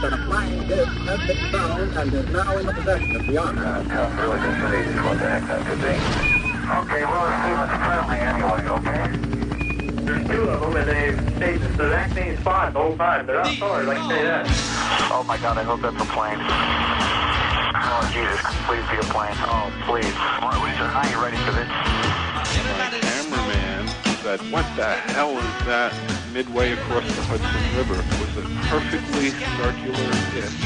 that a flying disc has been found and is now in the possession of the Army. Sounds really just what the heck that could be. Okay, well, let's see what's friendly anyway, okay? There's two of them, and they stayed the exact same spot the whole time. They're outdoors, I can say that. Oh, my God, I hope that's a plane. Oh, Jesus, please be a plane. Oh, please. All right, Lisa, are you ready for this? My cameraman said, what the hell is that midway across the Hudson River? It was a perfectly circular disc.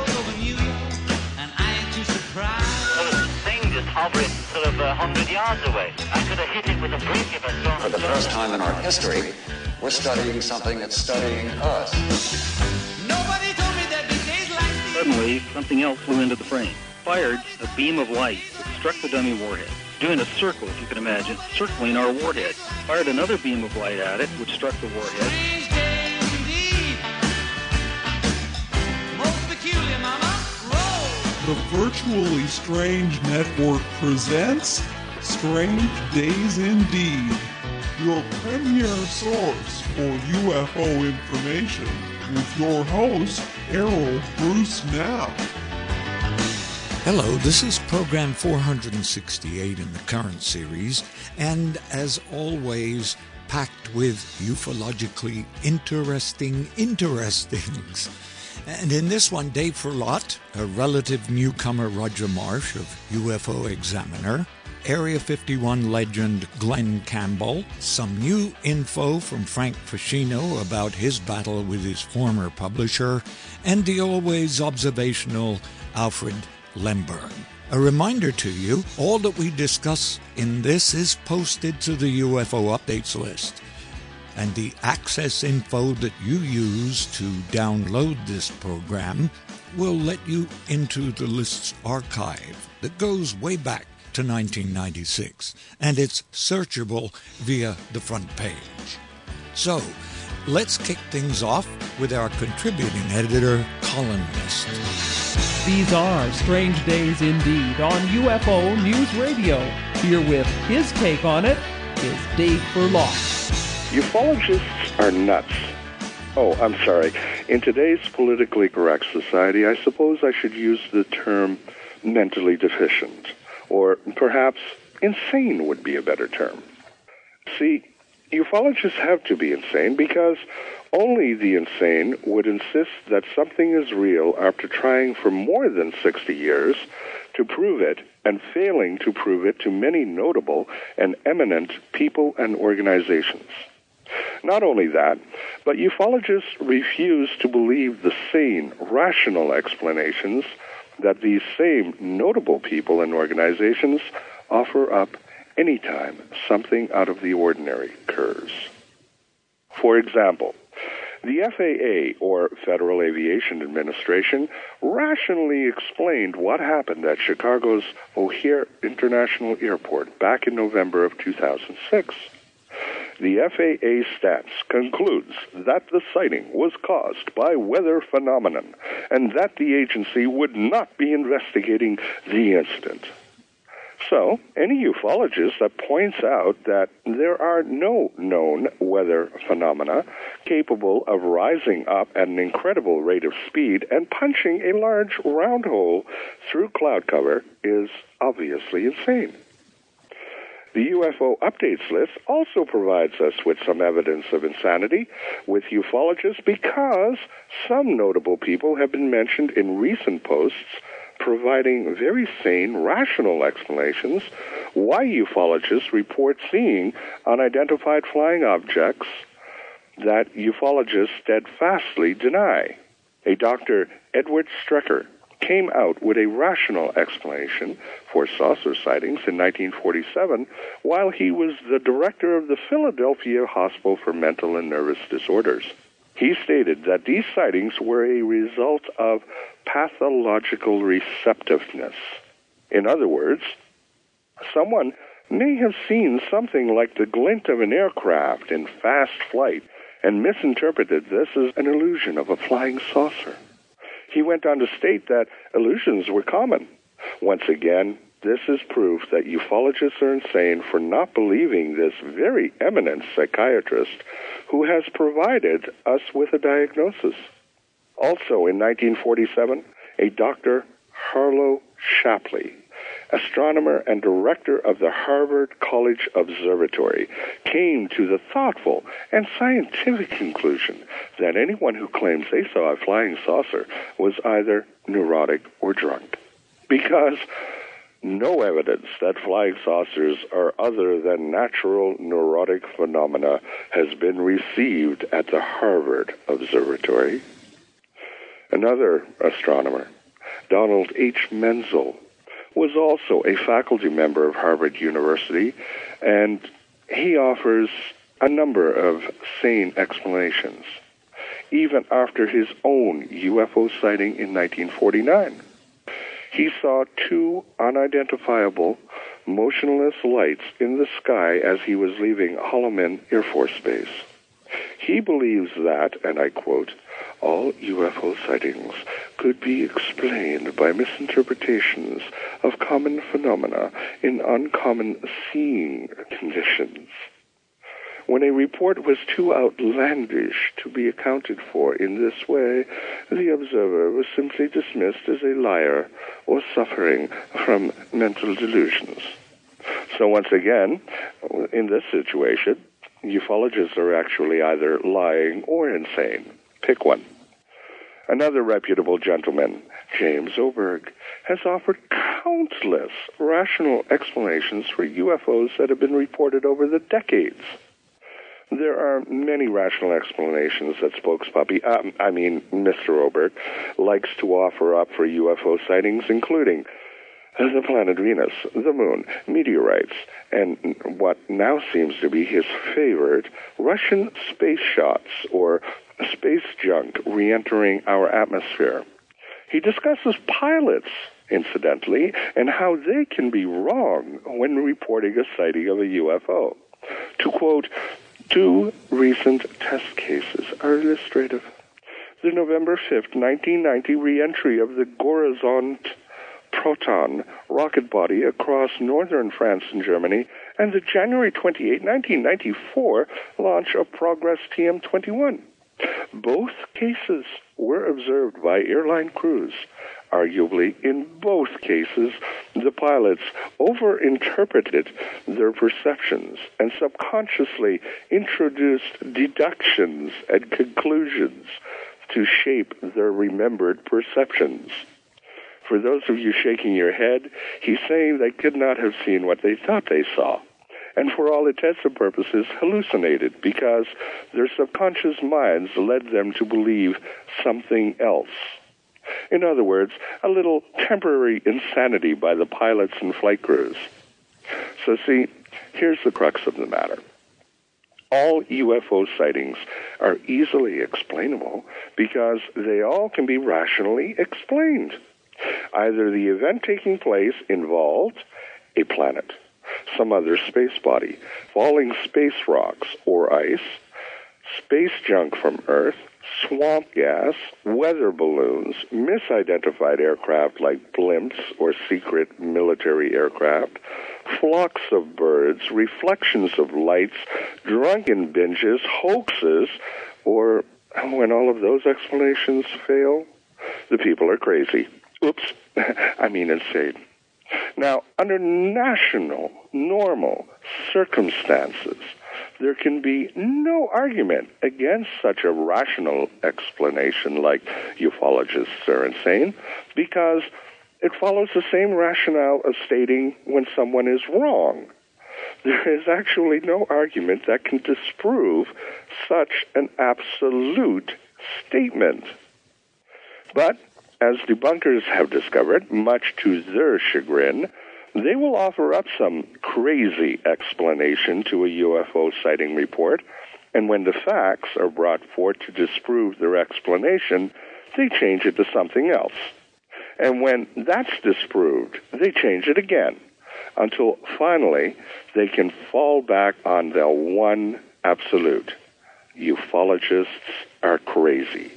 The thing just hovering sort of 100 yards away. I could have hit it with a brick if I'd thrown it. For the first time in our history, we're studying something that's studying us. Nobody told me there'd be days like these. Suddenly, something else flew into the frame. Fired a beam of light that struck the dummy warhead, doing a circle, if you can imagine, circling our warhead. Fired another beam of light at it, which struck the warhead. Strange days indeed. Most peculiar, mama. Roll. The Virtually Strange Network presents Strange Days Indeed, your premier source for UFO information, with your host, Errol Bruce Now. Hello, this is program 468 in the current series, and as always, packed with ufologically interesting interestings. And in this one, Dave Furlot, a relative newcomer Roger Marsh of UFO Examiner, Area 51 legend Glenn Campbell, some new info from Frank Fascino about his battle with his former publisher, and the always observational Alfred Lemberg. A reminder to you, all that we discuss in this is posted to the UFO updates list, and the access info that you use to download this program will let you into the list's archive that goes way back to 1996, and it's searchable via the front page. So, let's kick things off with our contributing editor, Colin Mist. These are Strange Days Indeed on UFO News Radio. Here with his take on it is Dave Furlot. Ufologists are nuts. Oh, I'm sorry. In today's politically correct society, I suppose I should use the term mentally deficient. Or perhaps insane would be a better term. See, ufologists have to be insane because only the insane would insist that something is real after trying for more than 60 years to prove it and failing to prove it to many notable and eminent people and organizations. Not only that, but ufologists refuse to believe the sane, rational explanations that these same notable people and organizations offer up anytime something out of the ordinary occurs. For example, the FAA, or Federal Aviation Administration, rationally explained what happened at Chicago's O'Hare International Airport back in November of 2006. The FAA stance concludes that the sighting was caused by weather phenomenon and that the agency would not be investigating the incident. So, any ufologist that points out that there are no known weather phenomena capable of rising up at an incredible rate of speed and punching a large round hole through cloud cover is obviously insane. The UFO Updates list also provides us with some evidence of insanity with ufologists because some notable people have been mentioned in recent posts providing very sane, rational explanations why ufologists report seeing unidentified flying objects that ufologists steadfastly deny. A Dr. Edward Strecker came out with a rational explanation for saucer sightings in 1947 while he was the director of the Philadelphia Hospital for Mental and Nervous Disorders. He stated that these sightings were a result of pathological receptiveness. In other words, someone may have seen something like the glint of an aircraft in fast flight and misinterpreted this as an illusion of a flying saucer. He went on to state that illusions were common. Once again, this is proof that ufologists are insane for not believing this very eminent psychiatrist who has provided us with a diagnosis. Also in 1947, a Dr. Harlow Shapley, astronomer and director of the Harvard College Observatory, came to the thoughtful and scientific conclusion that anyone who claims they saw a flying saucer was either neurotic or drunk, because no evidence that flying saucers are other than natural neurotic phenomena has been received at the Harvard Observatory. Another astronomer, Donald H. Menzel, was also a faculty member of Harvard University, and he offers a number of sane explanations, even after his own UFO sighting in 1949. He saw two unidentifiable, motionless lights in the sky as he was leaving Holloman Air Force Base. He believes that, and I quote, all UFO sightings could be explained by misinterpretations of common phenomena in uncommon seeing conditions. When a report was too outlandish to be accounted for in this way, the observer was simply dismissed as a liar or suffering from mental delusions. So once again, in this situation, ufologists are actually either lying or insane. Pick one. Another reputable gentleman, James Oberg, has offered countless rational explanations for UFOs that have been reported over the decades. There are many rational explanations that Mr. Oberg, likes to offer up for UFO sightings, including the planet Venus, the moon, meteorites, and what now seems to be his favorite, Russian space shots or space junk re-entering our atmosphere. He discusses pilots, incidentally, and how they can be wrong when reporting a sighting of a UFO. To quote, two recent test cases are illustrative. The November 5th, 1990 re-entry of the Gorizont Proton rocket body across northern France and Germany, and the January 28, 1994 launch of Progress TM-21. Both cases were observed by airline crews. Arguably, in both cases, the pilots overinterpreted their perceptions and subconsciously introduced deductions and conclusions to shape their remembered perceptions. For those of you shaking your head, he's saying they could not have seen what they thought they saw, and for all intents and purposes hallucinated, because their subconscious minds led them to believe something else. In other words, a little temporary insanity by the pilots and flight crews. So see, here's the crux of the matter. All UFO sightings are easily explainable because they all can be rationally explained. Either the event taking place involved a planet, some other space body, falling space rocks or ice, space junk from Earth, swamp gas, weather balloons, misidentified aircraft like blimps or secret military aircraft, flocks of birds, reflections of lights, drunken binges, hoaxes, or when all of those explanations fail, the people are crazy. Oops, insane. Now, under national, normal circumstances, there can be no argument against such a rational explanation like ufologists are insane, because it follows the same rationale of stating when someone is wrong. There is actually no argument that can disprove such an absolute statement. But, as debunkers have discovered, much to their chagrin, they will offer up some crazy explanation to a UFO sighting report, and when the facts are brought forth to disprove their explanation, they change it to something else. And when that's disproved, they change it again, until finally they can fall back on the one absolute. Ufologists are crazy.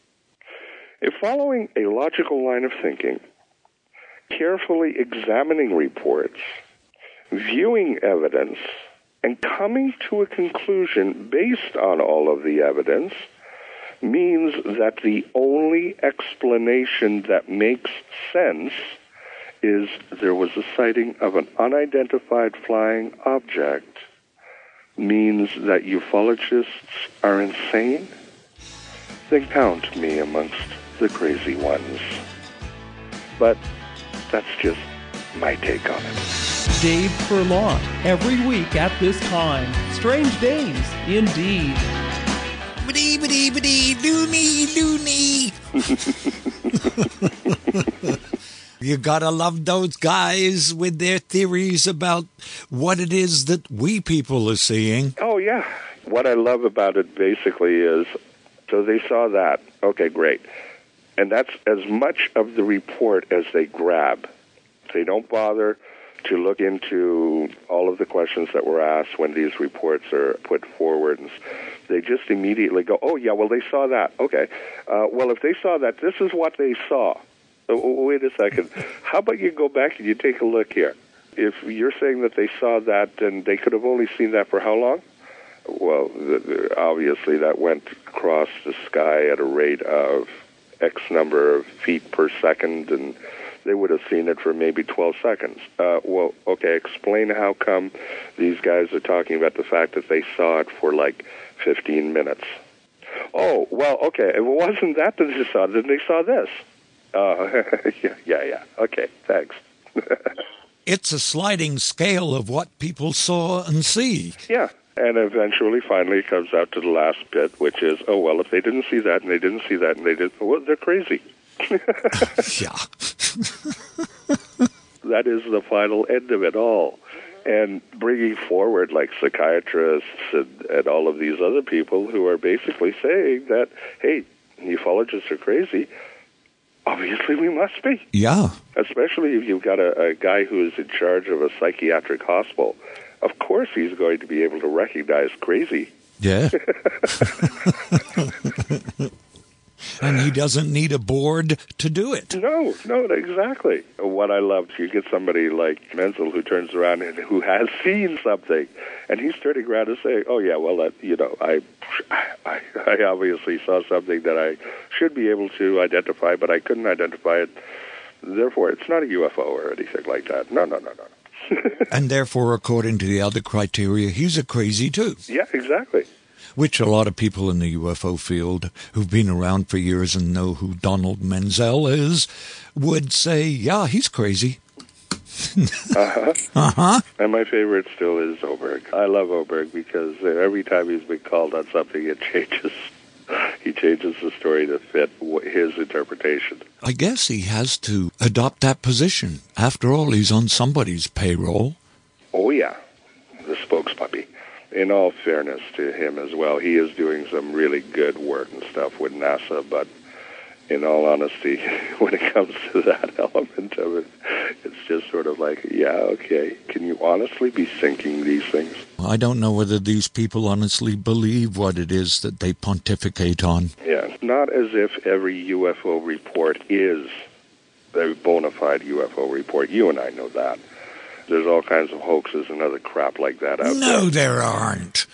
If following a logical line of thinking, carefully examining reports, viewing evidence, and coming to a conclusion based on all of the evidence, means that the only explanation that makes sense is there was a sighting of an unidentified flying object, means that ufologists are insane? Then count me amongst the crazy ones. But that's just my take on it. Dave Furlong, every week at this time. Strange days, indeed. Biddy, loony. You gotta love those guys with their theories about what it is that we people are seeing. Oh, yeah. What I love about it basically is, so they saw that. Okay, great. And that's as much of the report as they grab. They don't bother to look into all of the questions that were asked when these reports are put forward. And they just immediately go, oh, yeah, well, they saw that. Okay. Well, if they saw that, this is what they saw. Wait a second. How about you go back and you take a look here? If you're saying that they saw that, then they could have only seen that for how long? Well, obviously that went across the sky at a rate of X number of feet per second, and they would have seen it for maybe 12 seconds. Well, okay, explain how come these guys are talking about the fact that they saw it for like 15 minutes. Oh, well, okay, if it wasn't that they saw, then they saw this. Yeah. Okay, thanks. It's a sliding scale of what people saw and see. Yeah, and eventually, finally, it comes out to the last bit, which is, oh, well, if they didn't see that, and they didn't see that, and they didn't, well, they're crazy. Yeah. That is the final end of it all. And bringing forward, like, psychiatrists and all of these other people who are basically saying that, hey, ufologists are crazy. Obviously, we must be. Yeah. Especially if you've got a guy who is in charge of a psychiatric hospital. Of course he's going to be able to recognize crazy. Yeah. And he doesn't need a board to do it. No, exactly. What I love, you get somebody like Menzel who turns around and who has seen something, and he's turning around and saying, oh, yeah, well, I obviously saw something that I should be able to identify, but I couldn't identify it. Therefore, it's not a UFO or anything like that. No. And therefore, according to the other criteria, he's a crazy too. Yeah, exactly. Which a lot of people in the UFO field who've been around for years and know who Donald Menzel is would say, yeah, he's crazy. And my favorite still is Oberg. I love Oberg because every time he's been called on something, it changes. He changes the story to fit his interpretation. I guess he has to adopt that position. After all, he's on somebody's payroll. Oh, yeah. The spokespuppy. In all fairness to him as well, he is doing some really good work and stuff with NASA, but in all honesty, when it comes to that element of it, it's just sort of like, yeah, okay, can you honestly be thinking these things? I don't know whether these people honestly believe what it is that they pontificate on. Yeah, it's not as if every UFO report is a bona fide UFO report. You and I know that. There's all kinds of hoaxes and other crap like that out there. No, there aren't.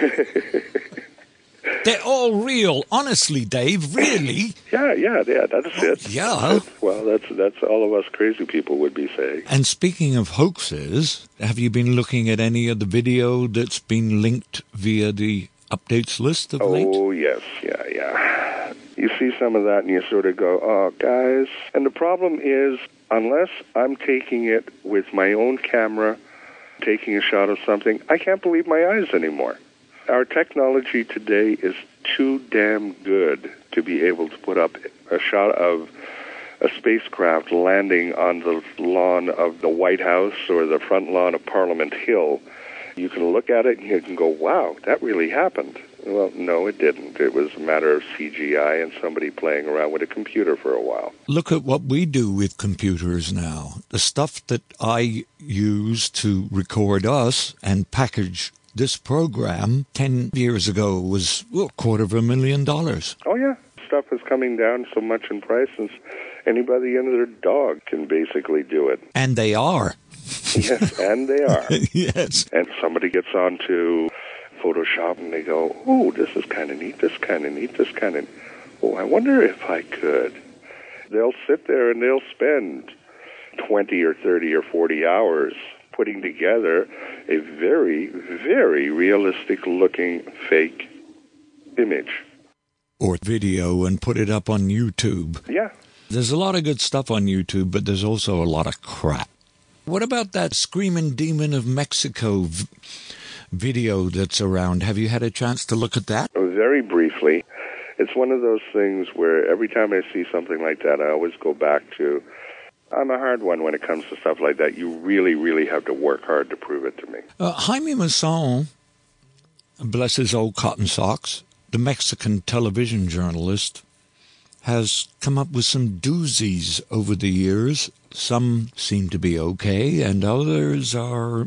They're all real. Honestly, Dave, really. Yeah, that's it. Yeah. That's all of us crazy people would be saying. And speaking of hoaxes, have you been looking at any of the video that's been linked via the updates list of late? Oh, yes, yeah. You see some of that and you sort of go, oh, guys. And the problem is, unless I'm taking it with my own camera, taking a shot of something, I can't believe my eyes anymore. Our technology today is too damn good to be able to put up a shot of a spacecraft landing on the lawn of the White House or the front lawn of Parliament Hill. You can look at it and you can go, wow, that really happened. Well, no, it didn't. It was a matter of CGI and somebody playing around with a computer for a while. Look at what we do with computers now. The stuff that I use to record us and package this program 10 years ago was $250,000. Oh, yeah. Stuff is coming down so much in price, and anybody and their dog can basically do it. And they are. Yes, and they are. Yes. And somebody gets on to Photoshop and they go, oh, this is kind of neat, this kind of neat, this kind of, oh, I wonder if I could. They'll sit there and they'll spend 20 or 30 or 40 hours putting together a very, very realistic-looking fake image. Or video and put it up on YouTube. Yeah. There's a lot of good stuff on YouTube, but there's also a lot of crap. What about that Screaming Demon of Mexico video that's around? Have you had a chance to look at that? Very briefly. It's one of those things where every time I see something like that, I always go back to, I'm a hard one when it comes to stuff like that. You really, really have to work hard to prove it to me. Jaime Maussan, bless his old cotton socks, the Mexican television journalist, has come up with some doozies over the years. Some seem to be okay, and others are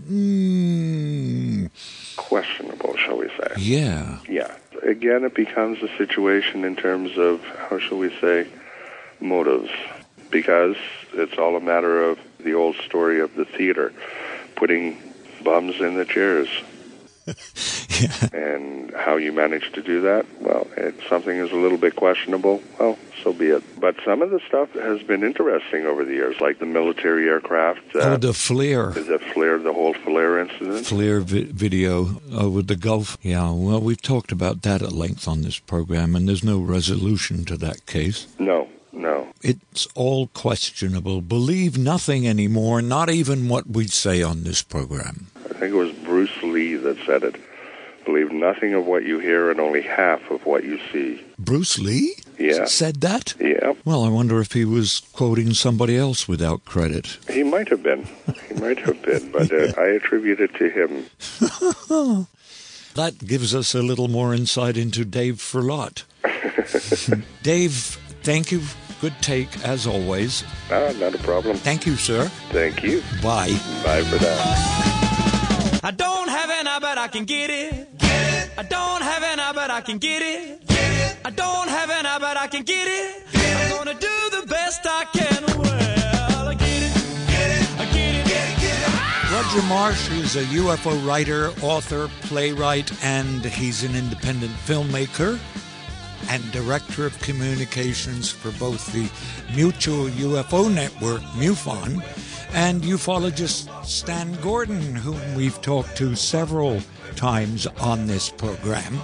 questionable, shall we say. Yeah. Yeah. Again, it becomes a situation in terms of, how shall we say, motives. Because it's all a matter of the old story of the theater, putting bums in the chairs. Yeah. And how you manage to do that, well, if something is a little bit questionable, well, so be it. But some of the stuff has been interesting over the years, like the military aircraft. The FLIR. The whole FLIR incident. FLIR video over the Gulf. Yeah, well, we've talked about that at length on this program, and there's no resolution to that case. No. It's all questionable. Believe nothing anymore, not even what we say on this program. I think it was Bruce Lee that said it. Believe nothing of what you hear and only half of what you see. Bruce Lee? Yeah. Said that? Yeah. Well, I wonder if he was quoting somebody else without credit. He might have been. But I attribute it to him. That gives us a little more insight into Dave Furlot. Dave, thank you. Good take, as always. Not a problem. Thank you, sir. Thank you. Bye. Bye for now. I don't have an eye, but I can get it. I don't have an eye, but I can get it. I don't have an eye, but I can get it. I'm gonna do the best I can. Well, I get it. I get it. Roger Marsh is a UFO writer, author, playwright, and he's an independent filmmaker and Director of Communications for both the Mutual UFO Network, MUFON, and ufologist Stan Gordon, whom we've talked to several times on this program.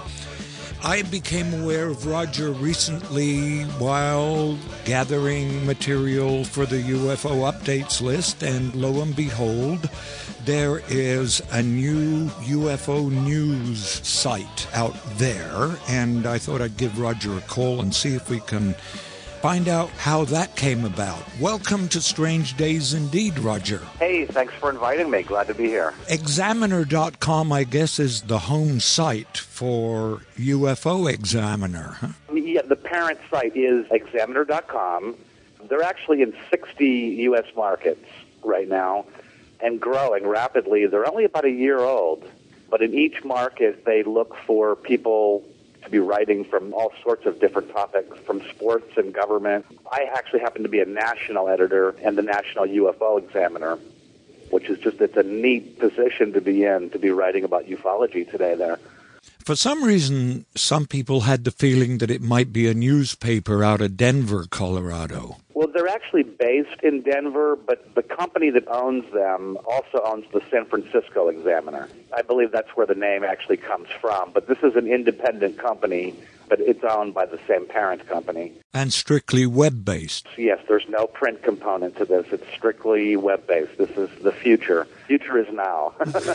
I became aware of Roger recently while gathering material for the UFO updates list, and lo and behold, there is a new UFO news site out there, and I thought I'd give Roger a call and see if we can find out how that came about. Welcome to Strange Days Indeed, Roger. Hey, thanks for inviting me. Glad to be here. Examiner.com, I guess, is the home site for UFO Examiner, huh? Yeah, the parent site is Examiner.com. They're actually in 60 U.S. markets right now and growing rapidly. They're only about a year old, but in each market they look for people to be writing from all sorts of different topics, from sports and government. I actually happen to be a national editor and the National UFO Examiner, which is just, it's a neat position to be in, to be writing about ufology today there. For some reason, some people had the feeling that it might be a newspaper out of Denver, Colorado. Well, they're actually based in Denver, but the company that owns them also owns the San Francisco Examiner. I believe that's where the name actually comes from. But this is an independent company, but it's owned by the same parent company. And strictly web-based. Yes, there's no print component to this. It's strictly web-based. This is the future. Future is now.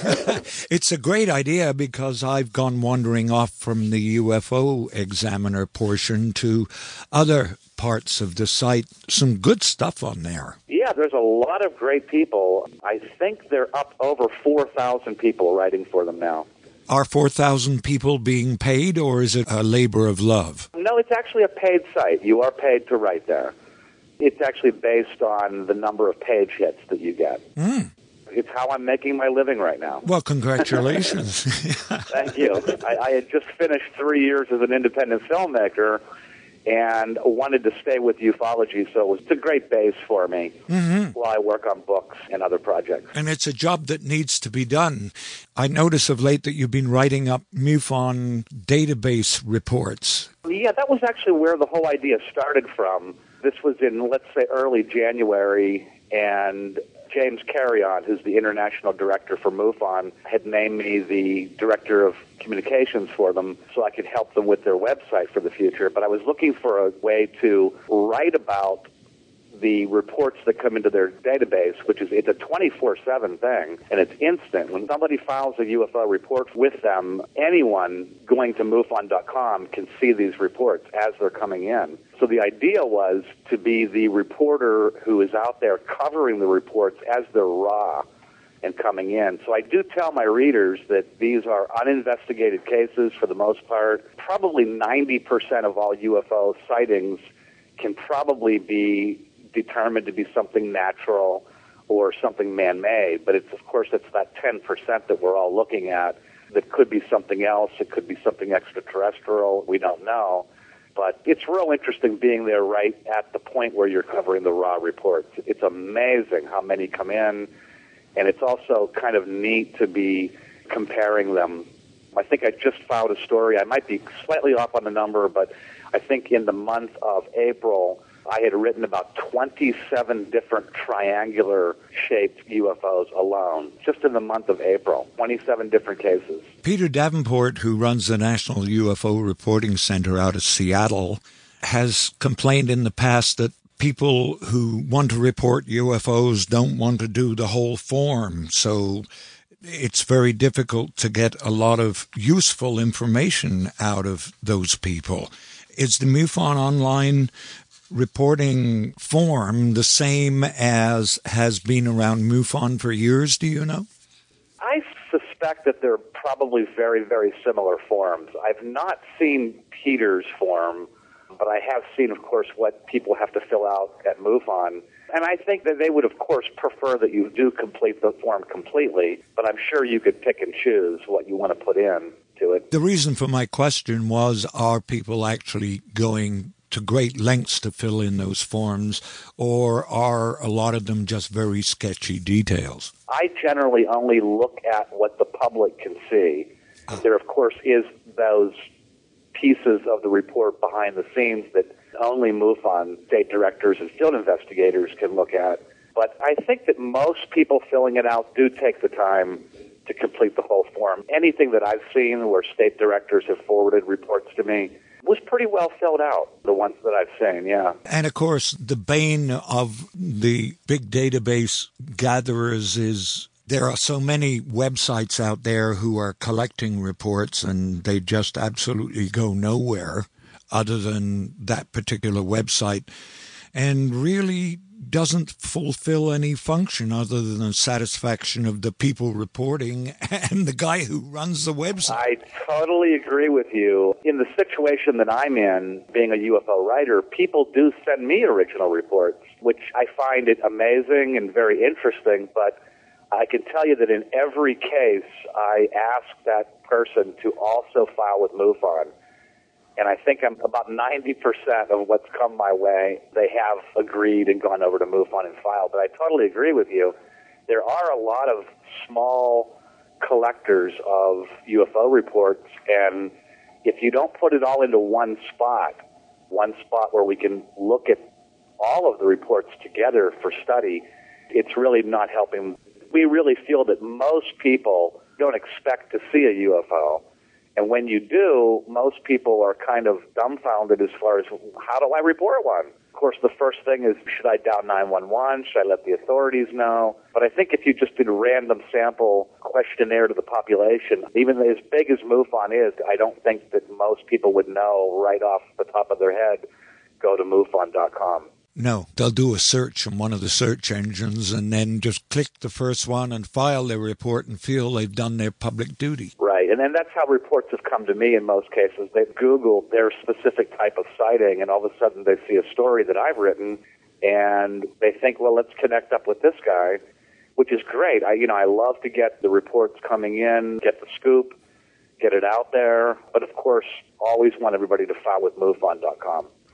It's a great idea because I've gone wandering off from the UFO Examiner portion to other parts of the site. Some good stuff on there. Yeah, there's a lot of great people. I think they're up over 4,000 people writing for them now. Are 4,000 people being paid, or is it a labor of love? No, it's actually a paid site. You are paid to write there. It's actually based on the number of page hits that you get. It's how I'm making my living right now. Well, congratulations. Thank you. I had just finished 3 years as an independent filmmaker, and wanted to stay with ufology, so it's a great base for me while I work on books and other projects. And it's a job that needs to be done. I notice of late that you've been writing up MUFON database reports. Yeah, that was actually where the whole idea started from. This was in, let's say, early January, and James Carrion, who's the international director for MUFON, had named me the director of communications for them so I could help them with their website for the future. But I was looking for a way to write about the reports that come into their database, which is, it's a 24/7 thing, and it's instant. When somebody files a UFO report with them, anyone going to MUFON.com can see these reports as they're coming in. So the idea was to be the reporter who is out there covering the reports as they're raw and coming in. So I do tell my readers that these are uninvestigated cases for the most part. Probably 90% of all UFO sightings can probably be determined to be something natural or something man-made, but it's, of course, it's that 10% that we're all looking at that could be something else. It could be something extraterrestrial. We don't know. But it's real interesting being there right at the point where you're covering the raw reports. It's amazing how many come in, and it's also kind of neat to be comparing them. I think I just found a story. I might be slightly off on the number, but I think in the month of April, I had written about 27 different triangular-shaped UFOs alone, just in the month of April, 27 different cases. Peter Davenport, who runs the National UFO Reporting Center out of Seattle, has complained in the past that people who want to report UFOs don't want to do the whole form, so it's very difficult to get a lot of useful information out of those people. Is the MUFON online reporting form the same as has been around MUFON for years, do you know? I suspect that they're probably very, very similar forms. I've not seen Peter's form, but I have seen, of course, what people have to fill out at MUFON. And I think that they would, of course, prefer that you do complete the form completely, but I'm sure you could pick and choose what you want to put in to it. The reason for my question was, are people actually going to great lengths to fill in those forms, or are a lot of them just very sketchy details? I generally only look at what the public can see. There, of course, is those pieces of the report behind the scenes that only MUFON state directors and field investigators can look at. But I think that most people filling it out do take the time to complete the whole form. Anything that I've seen where state directors have forwarded reports to me was pretty well filled out, the ones that I've seen, yeah. And, of course, the bane of the big database gatherers is there are so many websites out there who are collecting reports, and they just absolutely go nowhere other than that particular website, and really doesn't fulfill any function other than the satisfaction of the people reporting and the guy who runs the website. I totally agree with you. In the situation that I'm in, being a UFO writer, people do send me original reports, which I find it amazing and very interesting, but I can tell you that in every case, I ask that person to also file with MUFON. And I think I'm about 90% of what's come my way, they have agreed and gone over to MUFON and filed. But I totally agree with you. There are a lot of small collectors of UFO reports, and if you don't put it all into one spot where we can look at all of the reports together for study, it's really not helping. We really feel that most people don't expect to see a UFO. And when you do, most people are kind of dumbfounded as far as, how do I report one? Of course, the first thing is, should I dial 911? Should I let the authorities know? But I think if you just did a random sample questionnaire to the population, even as big as MUFON is, I don't think that most people would know right off the top of their head, go to MUFON.com. No, they'll do a search on one of the search engines and then just click the first one and file their report and feel they've done their public duty. Right, and then that's how reports have come to me in most cases. They've Googled their specific type of sighting, and all of a sudden they see a story that I've written, and they think, well, let's connect up with this guy, which is great. I love to get the reports coming in, get the scoop, get it out there, but of course, always want everybody to file with MUFON.com.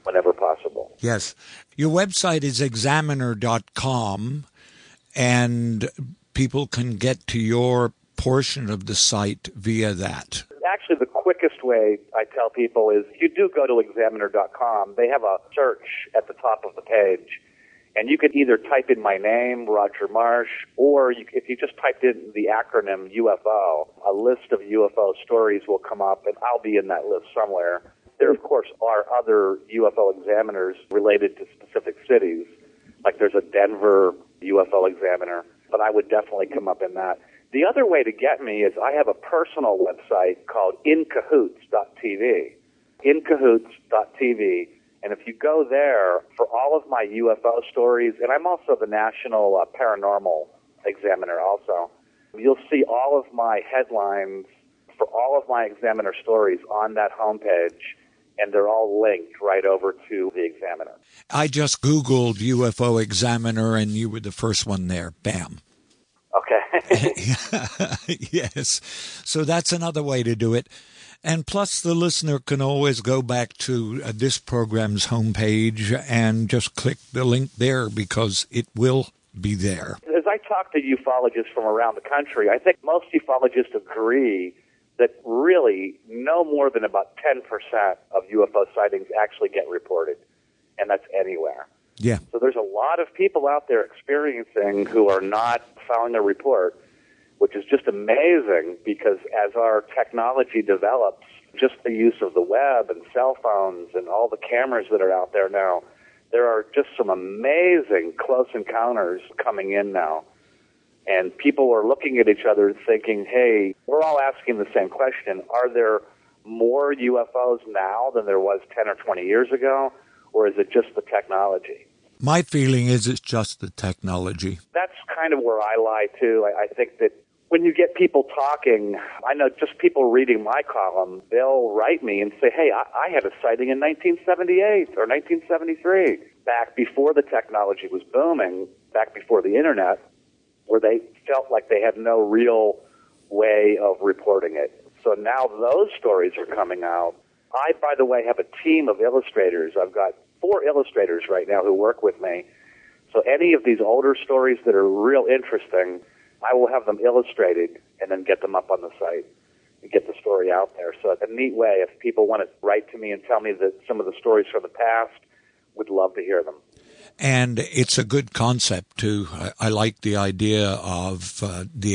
whenever possible. Yes. Your website is examiner.com, and people can get to your portion of the site via that. Actually, the quickest way I tell people is you do go to examiner.com. They have a search at the top of the page, and you can either type in my name, Roger Marsh, or if you just typed in the acronym UFO, a list of UFO stories will come up, and I'll be in that list somewhere. There, of course, are other UFO examiners related to specific cities. Like there's a Denver UFO examiner, but I would definitely come up in that. The other way to get me is I have a personal website called incahoots.tv. Incahoots.tv. And if you go there for all of my UFO stories, and I'm also the National Paranormal Examiner also, you'll see all of my headlines for all of my Examiner stories on that homepage, and they're all linked right over to the Examiner. I just Googled UFO Examiner, and you were the first one there. Bam. Okay. Yes. So that's another way to do it. And plus, the listener can always go back to this program's homepage and just click the link there because it will be there. As I talk to ufologists from around the country, I think most ufologists agree that really no more than about 10% of UFO sightings actually get reported, and that's anywhere. Yeah. So there's a lot of people out there experiencing who are not filing a report, which is just amazing because as our technology develops, just the use of the web and cell phones and all the cameras that are out there now, there are just some amazing close encounters coming in now. And people are looking at each other and thinking, hey, we're all asking the same question. Are there more UFOs now than there was 10 or 20 years ago, or is it just the technology? My feeling is it's just the technology. That's kind of where I lie, too. I think that when you get people talking, I know just people reading my column, they'll write me and say, hey, I had a sighting in 1978 or 1973, back before the technology was booming, back before the Internet, where they felt like they had no real way of reporting it. So now those stories are coming out. I, by the way, have a team of illustrators. I've got 4 illustrators right now who work with me. So any of these older stories that are real interesting, I will have them illustrated and then get them up on the site and get the story out there. So it's a neat way. If people want to write to me and tell me that some of the stories from the past, would love to hear them. And it's a good concept, too. I like the idea of the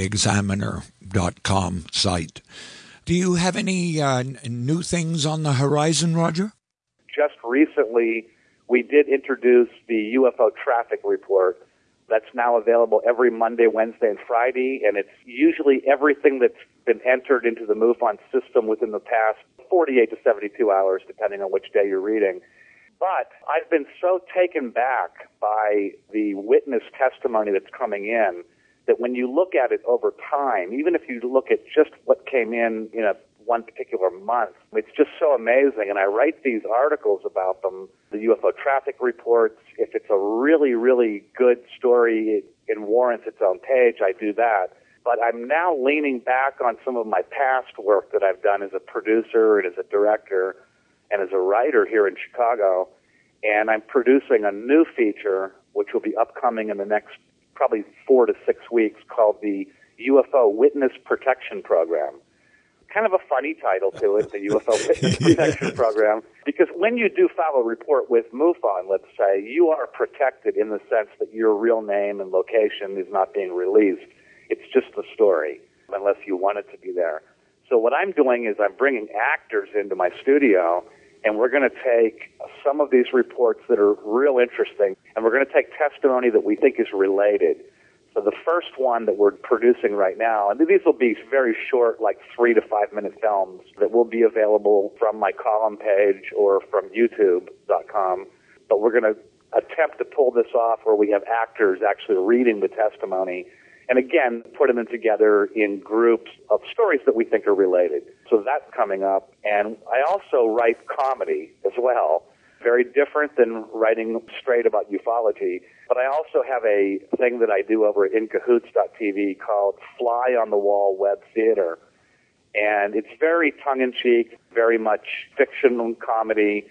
examiner.com site. Do you have any new things on the horizon, Roger? Just recently, we did introduce the UFO traffic report. That's now available every Monday, Wednesday, and Friday, and it's usually everything that's been entered into the MUFON system within the past 48 to 72 hours, depending on which day you're reading. But I've been so taken back by the witness testimony that's coming in that when you look at it over time, even if you look at just what came in one particular month, it's just so amazing. And I write these articles about them, the UFO traffic reports. If it's a really, really good story and warrants its own page, I do that. But I'm now leaning back on some of my past work that I've done as a producer and as a director and as a writer here in Chicago, and I'm producing a new feature which will be upcoming in the next probably 4 to 6 weeks called the UFO Witness Protection Program. Kind of a funny title to it, the UFO Witness Protection Program, because when you do file a report with MUFON, let's say, you are protected in the sense that your real name and location is not being released. It's just the story, unless you want it to be there. So what I'm doing is I'm bringing actors into my studio, and we're going to take some of these reports that are real interesting, and we're going to take testimony that we think is related. So the first one that we're producing right now, and these will be very short, like 3 to 5 minute films that will be available from my column page or from YouTube.com. But we're going to attempt to pull this off where we have actors actually reading the testimony and again, put them together in groups of stories that we think are related. So that's coming up. And I also write comedy as well. Very different than writing straight about ufology. But I also have a thing that I do over at incahoots.tv called Fly on the Wall Web Theater. And it's very tongue-in-cheek, very much fiction and comedy,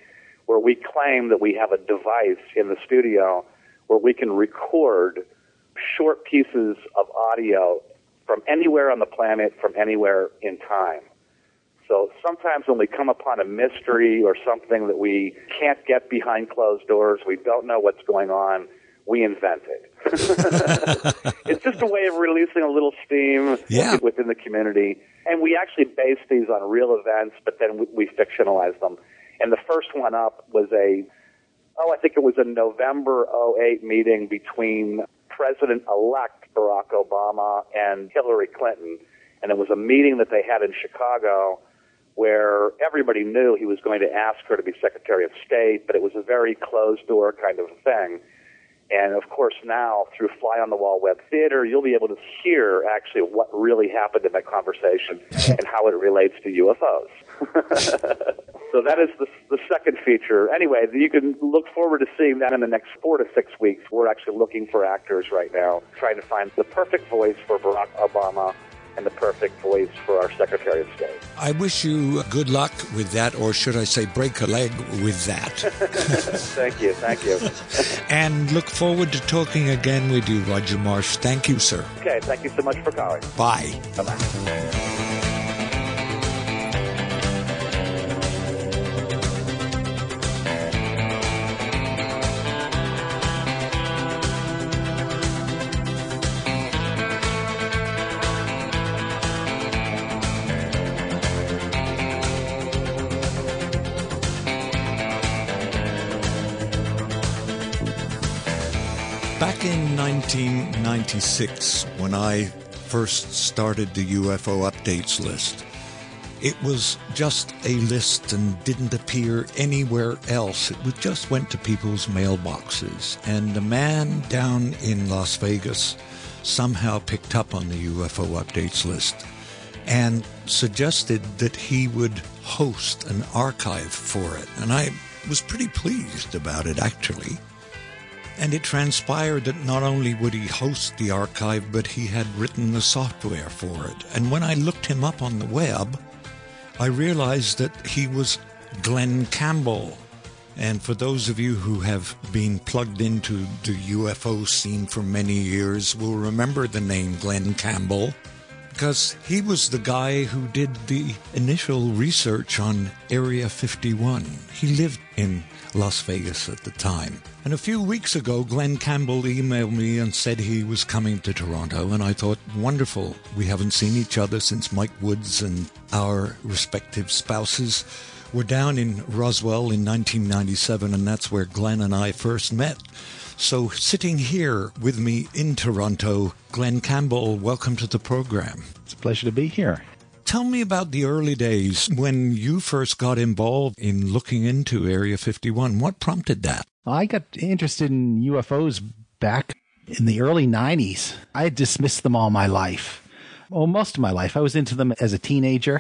where we claim that we have a device in the studio where we can record short pieces of audio from anywhere on the planet, from anywhere in time. So sometimes when we come upon a mystery or something that we can't get behind closed doors, we don't know what's going on, we invent it. It's just a way of releasing a little steam within the community. And we actually base these on real events, but then we fictionalize them. And the first one up was I think it was a November 2008 meeting between President-elect Barack Obama and Hillary Clinton. And it was a meeting that they had in Chicago where everybody knew he was going to ask her to be Secretary of State, but it was a very closed-door kind of thing. And, of course, now, through Fly-on-the-Wall Web Theater, you'll be able to hear actually what really happened in that conversation and how it relates to UFOs. So that is the second feature. Anyway, you can look forward to seeing that in the next 4 to 6 weeks. We're actually looking for actors right now, trying to find the perfect voice for Barack Obama and the perfect voice for our Secretary of State. I wish you good luck with that, or should I say break a leg with that. Thank you. And look forward to talking again with you, Roger Marsh. Thank you, sir. Okay, thank you so much for calling. Bye. Bye-bye. Back in 1996, when I first started the UFO updates list, it was just a list and didn't appear anywhere else. It just went to people's mailboxes. And a man down in Las Vegas somehow picked up on the UFO updates list and suggested that he would host an archive for it. And I was pretty pleased about it, actually. And it transpired that not only would he host the archive, but he had written the software for it. And when I looked him up on the web, I realized that he was Glenn Campbell. And for those of you who have been plugged into the UFO scene for many years will remember the name Glenn Campbell, because he was the guy who did the initial research on Area 51. He lived in Las Vegas at the time. And a few weeks ago, Glenn Campbell emailed me and said he was coming to Toronto, and I thought, wonderful. We haven't seen each other since Mike Woods and our respective spouses were down in Roswell in 1997, and that's where Glenn and I first met. So sitting here with me in Toronto, Glenn Campbell, welcome to the program. It's a pleasure to be here. Tell me about the early days when you first got involved in looking into Area 51. What prompted that? I got interested in UFOs back in the early 90s. I had dismissed them all my life. Well, most of my life. I was into them as a teenager.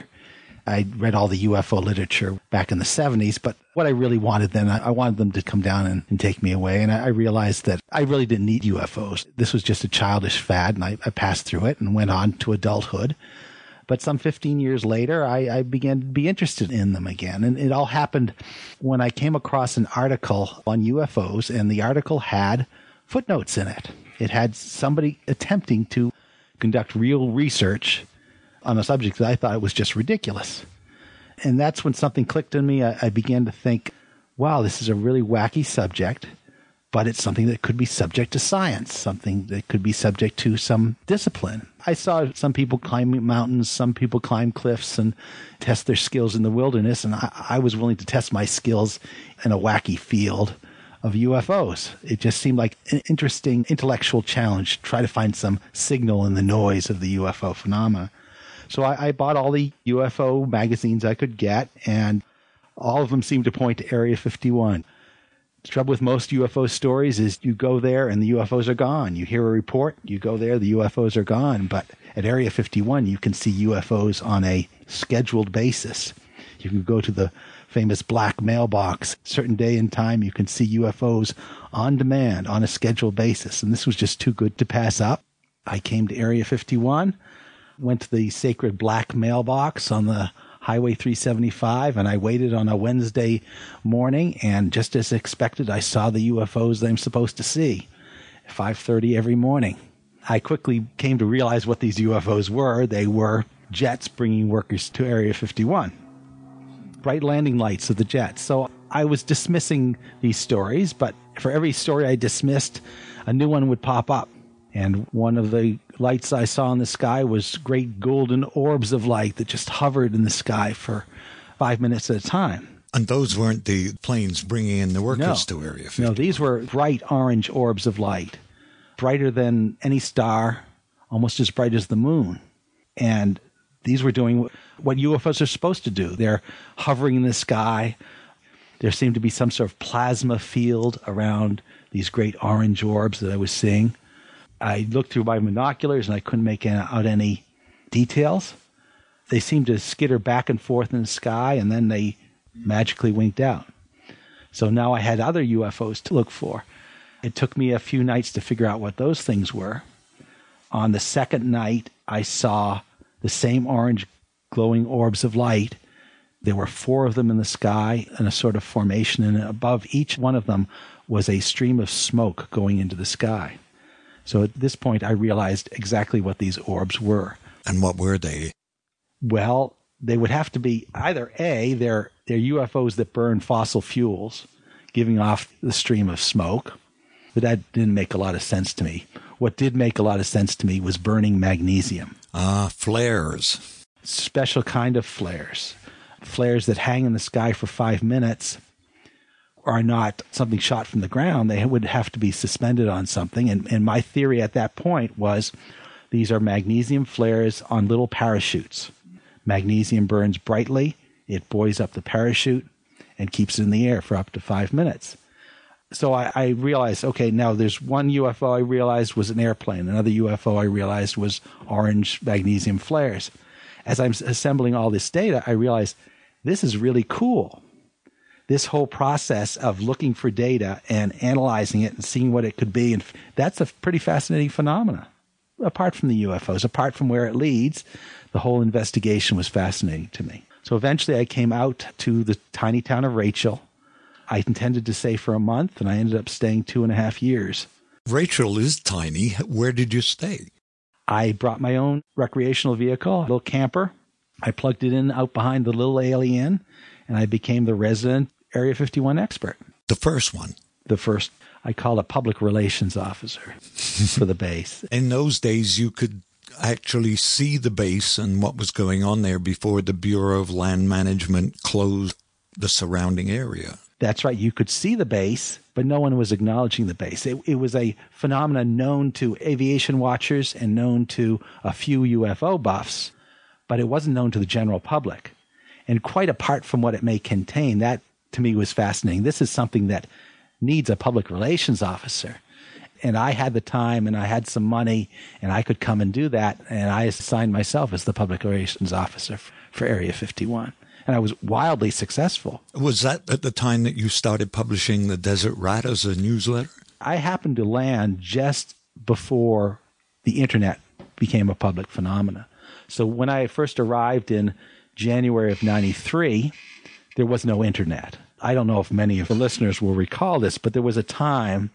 I read all the UFO literature back in the 70s, but what I really wanted then, I wanted them to come down and take me away. And I realized that I really didn't need UFOs. This was just a childish fad, and I passed through it and went on to adulthood. But some 15 years later, I began to be interested in them again. And it all happened when I came across an article on UFOs, and the article had footnotes in it. It had somebody attempting to conduct real research on a subject that I thought was just ridiculous. And that's when something clicked in me. I began to think, wow, this is a really wacky subject, but it's something that could be subject to science, something that could be subject to some discipline. I saw some people climb mountains, some people climb cliffs and test their skills in the wilderness, and I was willing to test my skills in a wacky field of UFOs. It just seemed like an interesting intellectual challenge to try to find some signal in the noise of the UFO phenomena. So I bought all the UFO magazines I could get, and all of them seemed to point to Area 51. The trouble with most UFO stories is you go there and the UFOs are gone. You hear a report, you go there, the UFOs are gone. But at Area 51, you can see UFOs on a scheduled basis. You can go to the famous black mailbox. Certain day and time, you can see UFOs on demand on a scheduled basis. And this was just too good to pass up. I came to Area 51, went to the sacred black mailbox on the Highway 375, and I waited on a Wednesday morning, and just as expected, I saw the UFOs that I'm supposed to see at 5:30 every morning. I quickly came to realize what these UFOs were. They were jets bringing workers to Area 51. Bright landing lights of the jets. So I was dismissing these stories, but for every story I dismissed, a new one would pop up. And one of the lights I saw in the sky was great golden orbs of light that just hovered in the sky for 5 minutes at a time. And those weren't the planes bringing in the workers to Area 51? No, these were bright orange orbs of light, brighter than any star, almost as bright as the moon. And these were doing what UFOs are supposed to do. They're hovering in the sky. There seemed to be some sort of plasma field around these great orange orbs that I was seeing. I looked through my binoculars, and I couldn't make out any details. They seemed to skitter back and forth in the sky, and then they magically winked out. So now I had other UFOs to look for. It took me a few nights to figure out what those things were. On the second night, I saw the same orange glowing orbs of light. There were 4 of them in the sky in a sort of formation, and above each one of them was a stream of smoke going into the sky. So at this point, I realized exactly what these orbs were. And what were they? Well, they would have to be either A, they're UFOs that burn fossil fuels, giving off the stream of smoke. But that didn't make a lot of sense to me. What did make a lot of sense to me was burning magnesium. Flares. Special kind of flares. Flares that hang in the sky for 5 minutes are not something shot from the ground. They would have to be suspended on something. And my theory at that point was these are magnesium flares on little parachutes. Magnesium burns brightly. It buoys up the parachute and keeps it in the air for up to 5 minutes. So I realized, okay, now there's one UFO I realized was an airplane. Another UFO I realized was orange magnesium flares. As I'm assembling all this data, I realized this is really cool. This whole process of looking for data and analyzing it and seeing what it could be, and that's a pretty fascinating phenomena. Apart from the UFOs, apart from where it leads, the whole investigation was fascinating to me. So eventually I came out to the tiny town of Rachel. I intended to stay for a month, and I ended up staying 2.5 years. Rachel is tiny. Where did you stay? I brought my own recreational vehicle, a little camper. I plugged it in out behind the Little Alien, and I became the resident Area 51 expert. The first one? The first. I called a public relations officer for the base. In those days, you could actually see the base and what was going on there before the Bureau of Land Management closed the surrounding area. That's right. You could see the base, but no one was acknowledging the base. It was a phenomenon known to aviation watchers and known to a few UFO buffs, but it wasn't known to the general public. And quite apart from what it may contain, that to me was fascinating. This is something that needs a public relations officer. And I had the time and I had some money and I could come and do that. And I assigned myself as the public relations officer for Area 51. And I was wildly successful. Was that at the time that you started publishing the Desert Rat as a newsletter? I happened to land just before the internet became a public phenomena. So when I first arrived in January of 93, there was no internet. I don't know if many of the listeners will recall this, but there was a time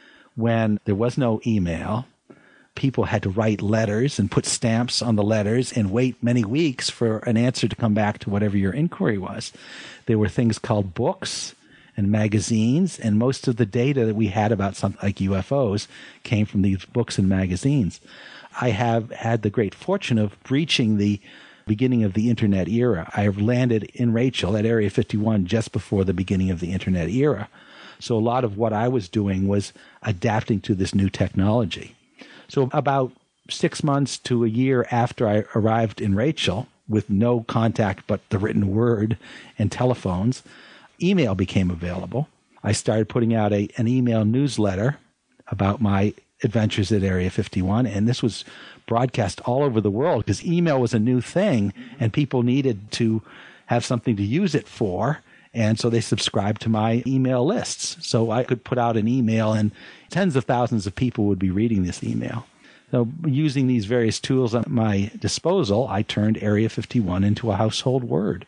when there was no email. People had to write letters and put stamps on the letters and wait many weeks for an answer to come back to whatever your inquiry was. There were things called books and magazines, and most of the data that we had about something like UFOs came from these books and magazines. I have had the great fortune of reaching the beginning of the internet era. I have landed in Rachel at Area 51 just before the beginning of the internet era. So a lot of what I was doing was adapting to this new technology. So about 6 months to a year after I arrived in Rachel, with no contact but the written word and telephones, email became available. I started putting out an email newsletter about my adventures at Area 51, and this was broadcast all over the world because email was a new thing, and people needed to have something to use it for, and so they subscribed to my email lists. So I could put out an email, and tens of thousands of people would be reading this email. So using these various tools at my disposal, I turned Area 51 into a household word.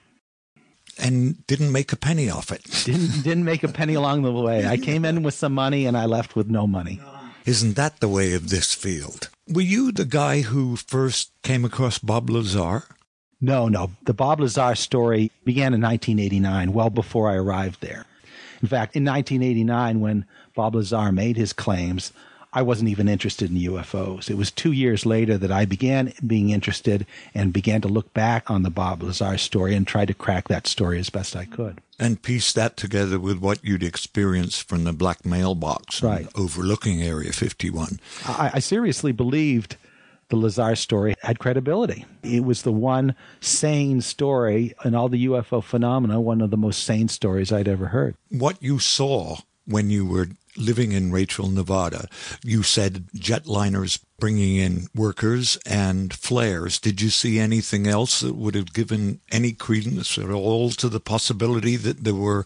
And didn't make a penny off it. Didn't make a penny along the way. I came in with some money and I left with no money. Isn't that the way of this field? Were you the guy who first came across Bob Lazar? No. The Bob Lazar story began in 1989, well before I arrived there. In fact, in 1989, when Bob Lazar made his claims, I wasn't even interested in UFOs. It was 2 years later that I began being interested and began to look back on the Bob Lazar story and try to crack that story as best I could. And piece that together with what you'd experienced from the black mailbox right. overlooking Area 51. I seriously believed the Lazar story had credibility. It was the one sane story in all the UFO phenomena, one of the most sane stories I'd ever heard. What you saw when you were living in Rachel, Nevada, you said jetliners bringing in workers and flares. Did you see anything else that would have given any credence at all to the possibility that there were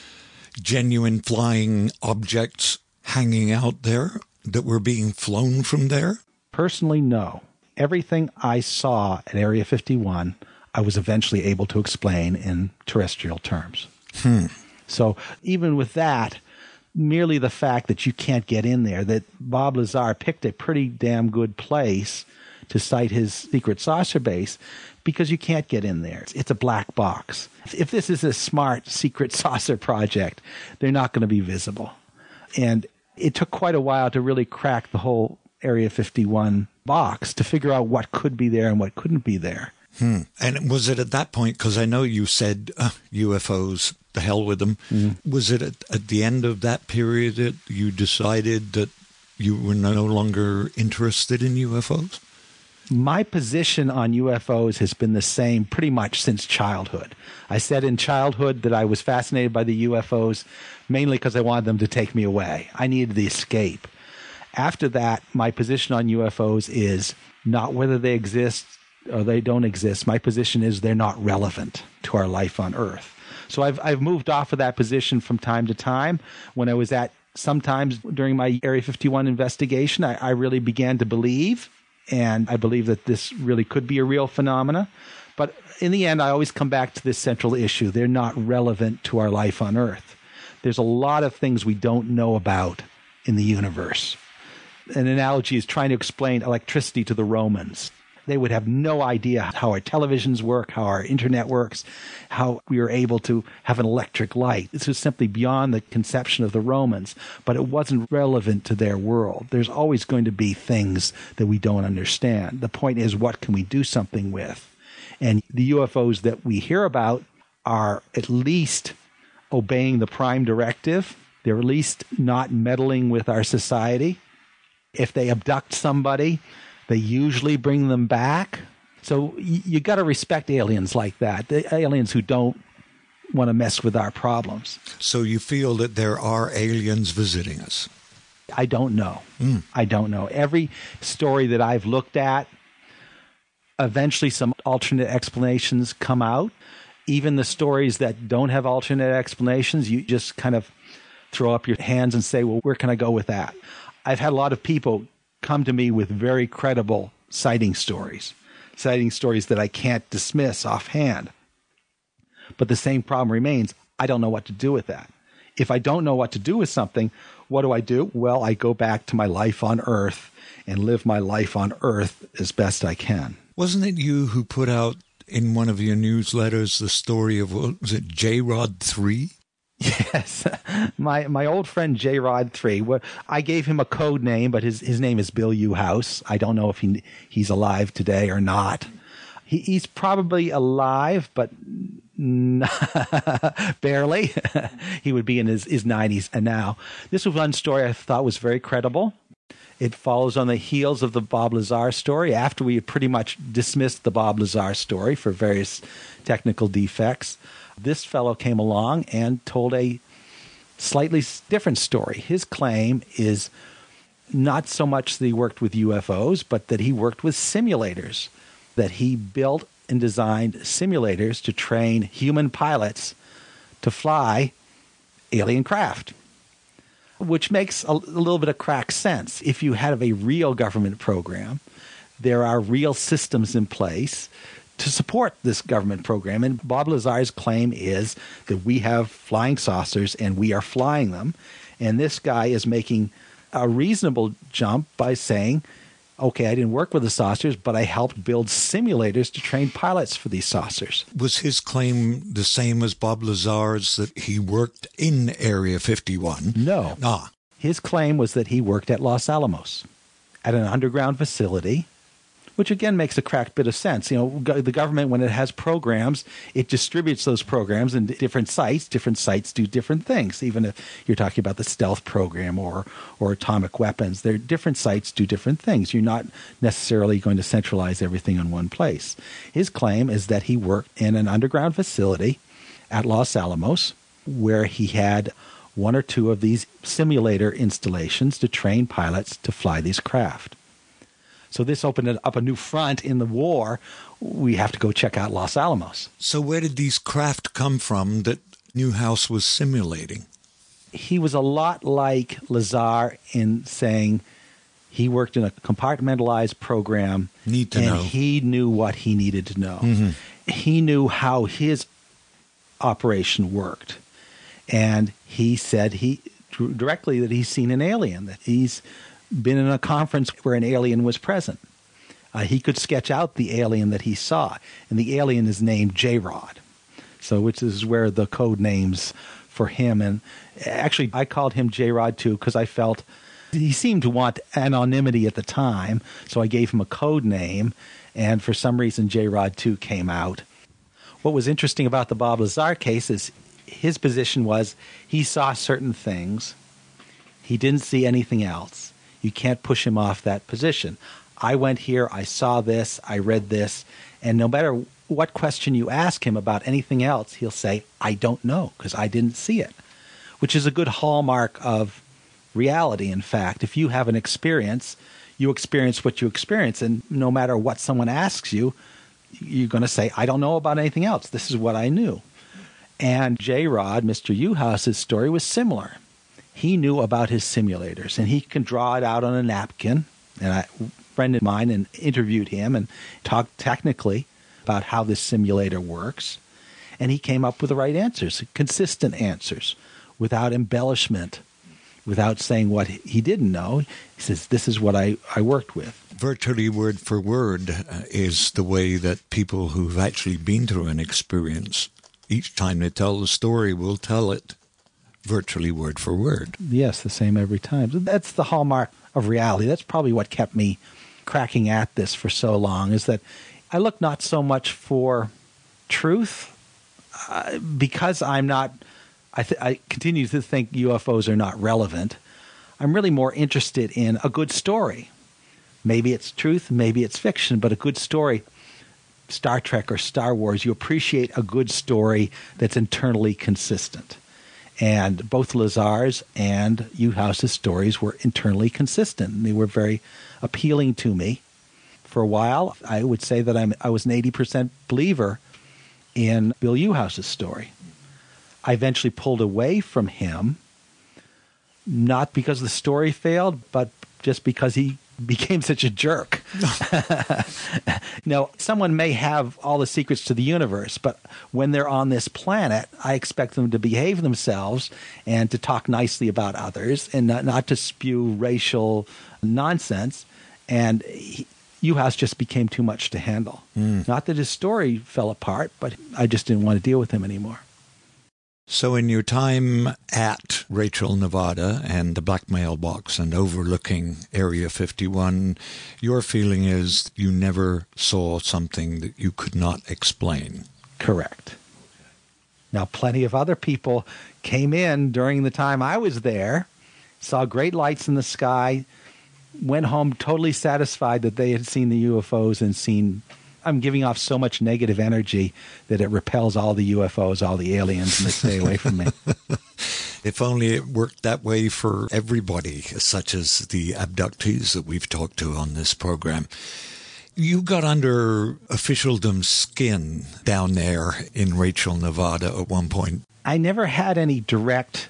genuine flying objects hanging out there that were being flown from there? Personally, no. Everything I saw at Area 51, I was eventually able to explain in terrestrial terms. So even with that, merely the fact that you can't get in there, that Bob Lazar picked a pretty damn good place to site his secret saucer base because you can't get in there. It's a black box. If this is a smart secret saucer project, they're not going to be visible. And it took quite a while to really crack the whole Area 51 box to figure out what could be there and what couldn't be there. And was it at that point, because I know you said UFOs, the hell with them, was it at the end of that period that you decided that you were no longer interested in UFOs? My position on UFOs has been the same pretty much since childhood. I said in childhood that I was fascinated by the UFOs mainly because I wanted them to take me away. I needed the escape. After that, my position on UFOs is not whether they exist or they don't exist. My position is they're not relevant to our life on Earth. So I've moved off of that position from time to time. When I was sometimes during my Area 51 investigation, I really began to believe, and I believe that this really could be a real phenomena. But in the end, I always come back to this central issue. They're not relevant to our life on Earth. There's a lot of things we don't know about in the universe. An analogy is trying to explain electricity to the Romans. They would have no idea how our televisions work, how our internet works, how we are able to have an electric light. This was simply beyond the conception of the Romans, but it wasn't relevant to their world. There's always going to be things that we don't understand. The point is, what can we do something with? And the UFOs that we hear about are at least obeying the prime directive. They're at least not meddling with our society. If they abduct somebody, they usually bring them back. So you got to respect aliens like that, the aliens who don't want to mess with our problems. So you feel that there are aliens visiting us? I don't know. I don't know. Every story that I've looked at, eventually some alternate explanations come out. Even the stories that don't have alternate explanations, you just kind of throw up your hands and say, well, where can I go with that? I've had a lot of people come to me with very credible sighting stories that I can't dismiss offhand. But the same problem remains. I don't know what to do with that. If I don't know what to do with something, what do? Well, I go back to my life on Earth and live my life on Earth as best I can. Wasn't it you who put out in one of your newsletters the story of, was it J-Rod 3? Yes, my old friend J-Rod 3. I gave him a code name, but his name is Bill Uhouse. I don't know if he's alive today or not. He's probably alive, but barely. He would be in his 90s and now. This was one story I thought was very credible. It follows on the heels of the Bob Lazar story after we had pretty much dismissed the Bob Lazar story for various technical defects. This fellow came along and told a slightly different story. His claim is not so much that he worked with UFOs, but that he worked with simulators, that he built and designed simulators to train human pilots to fly alien craft. which makes a little bit of crack sense. If you have a real government program, there are real systems in place to support this government program. And Bob Lazar's claim is that we have flying saucers and we are flying them. And this guy is making a reasonable jump by saying, okay, I didn't work with the saucers, but I helped build simulators to train pilots for these saucers. Was his claim the same as Bob Lazar's, that he worked in Area 51? No. His claim was that he worked at Los Alamos, at an underground facility, which again makes a cracked bit of sense. You know, the government, when it has programs, it distributes those programs in different sites. Different sites do different things. Even if you're talking about the stealth program or atomic weapons, different sites do different things. You're not necessarily going to centralize everything in one place. His claim is that he worked in an underground facility at Los Alamos where he had one or two of these simulator installations to train pilots to fly these craft. So this opened up a new front in the war. We have to go check out Los Alamos. So where did these craft come from that Newhouse was simulating? He was a lot like Lazar in saying he worked in a compartmentalized program. Need to know. He knew what he needed to know. Mm-hmm. He knew how his operation worked. And he said directly that he's seen an alien, that he's been in a conference where an alien was present. He could sketch out the alien that he saw, and the alien is named J-Rod, so which is where the code names for him. And actually, I called him J-Rod too because I felt he seemed to want anonymity at the time, so I gave him a code name, and for some reason J-Rod 2 came out. What was interesting about the Bob Lazar case is his position was he saw certain things. He didn't see anything else. You can't push him off that position. I went here, I saw this, I read this, and no matter what question you ask him about anything else, he'll say, I don't know, because I didn't see it, which is a good hallmark of reality. In fact, if you have an experience, you experience what you experience, and no matter what someone asks you, you're going to say, I don't know about anything else. This is what I knew. And J-Rod, Mr. Newhouse's story was similar. He knew about his simulators, and he can draw it out on a napkin. And a friend of mine and interviewed him and talked technically about how this simulator works. And he came up with the right answers, consistent answers, without embellishment, without saying what he didn't know. He says, this is what I worked with. Virtually word for word is the way that people who've actually been through an experience, each time they tell the story, will tell it virtually word for word. Yes, the same every time. That's the hallmark of reality. That's probably what kept me cracking at this for so long, is that I look not so much for truth, because I'm not, I continue to think UFOs are not relevant. I'm really more interested in a good story. Maybe it's truth, maybe it's fiction, but a good story. Star Trek or Star Wars, you appreciate a good story that's internally consistent. And both Lazar's and Newhouse's stories were internally consistent. They were very appealing to me. For a while, I would say that I was an 80% believer in Bill Newhouse's story. I eventually pulled away from him, not because the story failed, but just because he became such a jerk. No, someone may have all the secrets to the universe, but when they're on this planet, I expect them to behave themselves and to talk nicely about others and not to spew racial nonsense. And Newhouse just became too much to handle. Not that his story fell apart, but I just didn't want to deal with him anymore. So in your time at Rachel, Nevada, and the Black Mailbox and overlooking Area 51, your feeling is you never saw something that you could not explain. Correct. Now, plenty of other people came in during the time I was there, saw great lights in the sky, went home totally satisfied that they had seen the UFOs and seen... I'm giving off so much negative energy that it repels all the UFOs, all the aliens, and they stay away from me. If only it worked that way for everybody, such as the abductees that we've talked to on this program. You got under officialdom's skin down there in Rachel, Nevada at one point. I never had any direct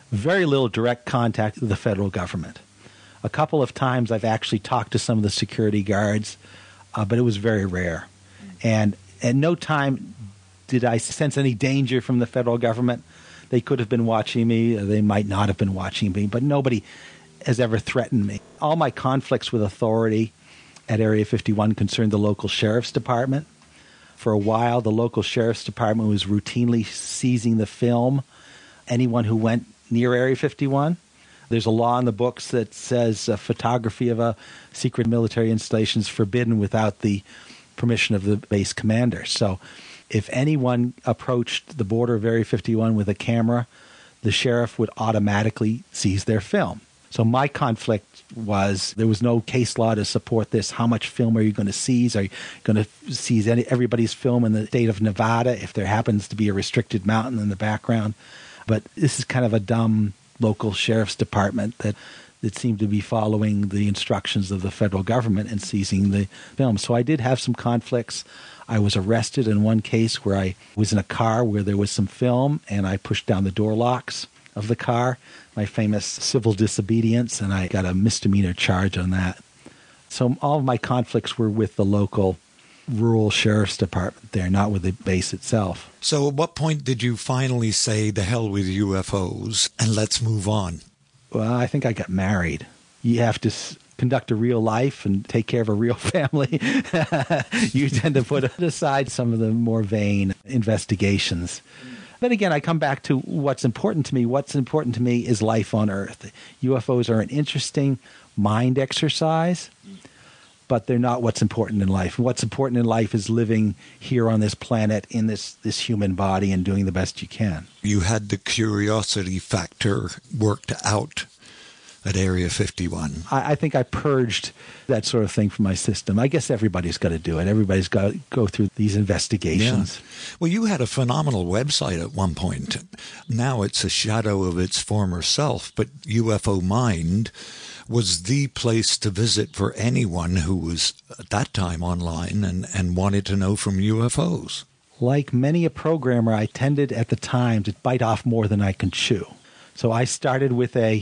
very little direct contact with the federal government. A couple of times I've actually talked to some of the security guards, but it was very rare. And at no time did I sense any danger from the federal government. They could have been watching me. They might not have been watching me, but nobody has ever threatened me. All my conflicts with authority at Area 51 concerned the local sheriff's department. For a while, the local sheriff's department was routinely seizing the film, anyone who went near Area 51. There's a law in the books that says photography of a secret military installation is forbidden without the permission of the base commander. So if anyone approached the border of Area 51 with a camera, the sheriff would automatically seize their film. So my conflict was there was no case law to support this. How much film are you going to seize? Are you going to seize everybody's film in the state of Nevada if there happens to be a restricted mountain in the background? But this is kind of a dumb local sheriff's department that seemed to be following the instructions of the federal government and seizing the film. So I did have some conflicts. I was arrested in one case where I was in a car where there was some film, and I pushed down the door locks of the car, my famous civil disobedience, and I got a misdemeanor charge on that. So all of my conflicts were with the local rural sheriff's department there, not with the base itself. So at what point did you finally say, the hell with UFOs, and let's move on? Well, I think I got married. You have to conduct a real life and take care of a real family. You tend to put aside some of the more vain investigations. But again, I come back to what's important to me. What's important to me is life on Earth. UFOs are an interesting mind exercise, but they're not what's important in life. What's important in life is living here on this planet in this human body and doing the best you can. You had the curiosity factor worked out at Area 51. I think I purged that sort of thing from my system. I guess everybody's got to do it. Everybody's got to go through these investigations. Yeah. Well, you had a phenomenal website at one point. Now it's a shadow of its former self, but UFO Mind was the place to visit for anyone who was at that time online and wanted to know from UFOs. Like many a programmer, I tended at the time to bite off more than I can chew. So I started with a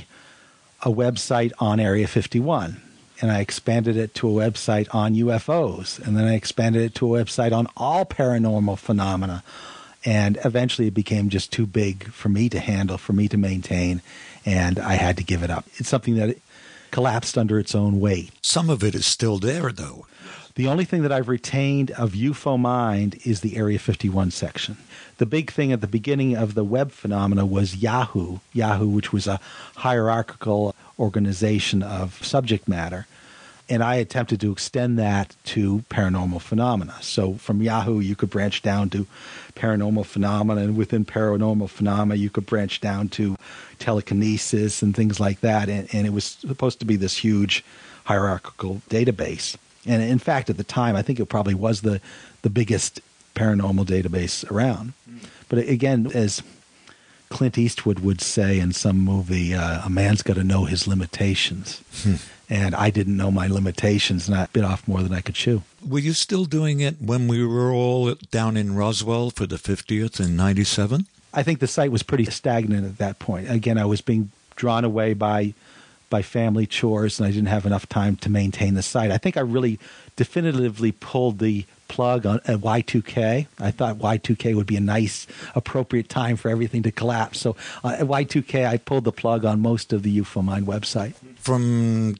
website on Area 51, and I expanded it to a website on UFOs, and then I expanded it to a website on all paranormal phenomena, and eventually it became just too big for me to handle, for me to maintain, and I had to give it up. It's something that collapsed under its own weight. Some of it is still there, though. The only thing that I've retained of UFO Mind is the Area 51 section. The big thing at the beginning of the web phenomena was Yahoo, which was a hierarchical organization of subject matter. And I attempted to extend that to paranormal phenomena. So from Yahoo, you could branch down to paranormal phenomena, and within paranormal phenomena, you could branch down to telekinesis and things like that. And it was supposed to be this huge hierarchical database. And in fact, at the time, I think it probably was the biggest paranormal database around. But again, as Clint Eastwood would say in some movie, a man's got to know his limitations. And I didn't know my limitations, and I bit off more than I could chew. Were you still doing it when we were all down in Roswell for the 50th in 97? I think the site was pretty stagnant at that point. Again, I was being drawn away by family chores, and I didn't have enough time to maintain the site. I think I really definitively pulled the plug on at Y2K. I thought Y2K would be a nice, appropriate time for everything to collapse. So at Y2K, I pulled the plug on most of the UFO Mind website. From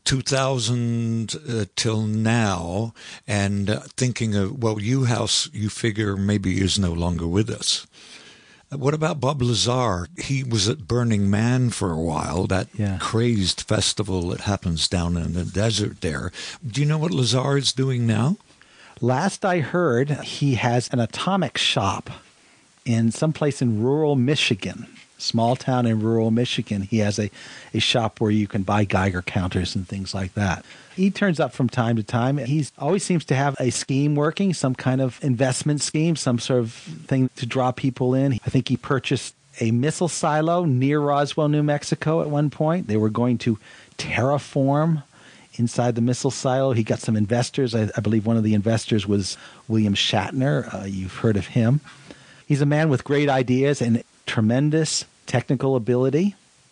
2000 till now, and thinking of, well, U-House, you figure maybe is no longer with us. What about Bob Lazar? He was at Burning Man for a while, that crazed festival that happens down in the desert there. Do you know what Lazar is doing now? Last I heard, he has an atomic shop in someplace in rural Michigan, small town in rural Michigan. He has a shop where you can buy Geiger counters and things like that. He turns up from time to time. He always seems to have a scheme working, some kind of investment scheme, some sort of thing to draw people in. I think he purchased a missile silo near Roswell, New Mexico at one point. They were going to terraform inside the missile silo. He got some investors. I believe one of the investors was William Shatner. You've heard of him. He's a man with great ideas and tremendous technical ability.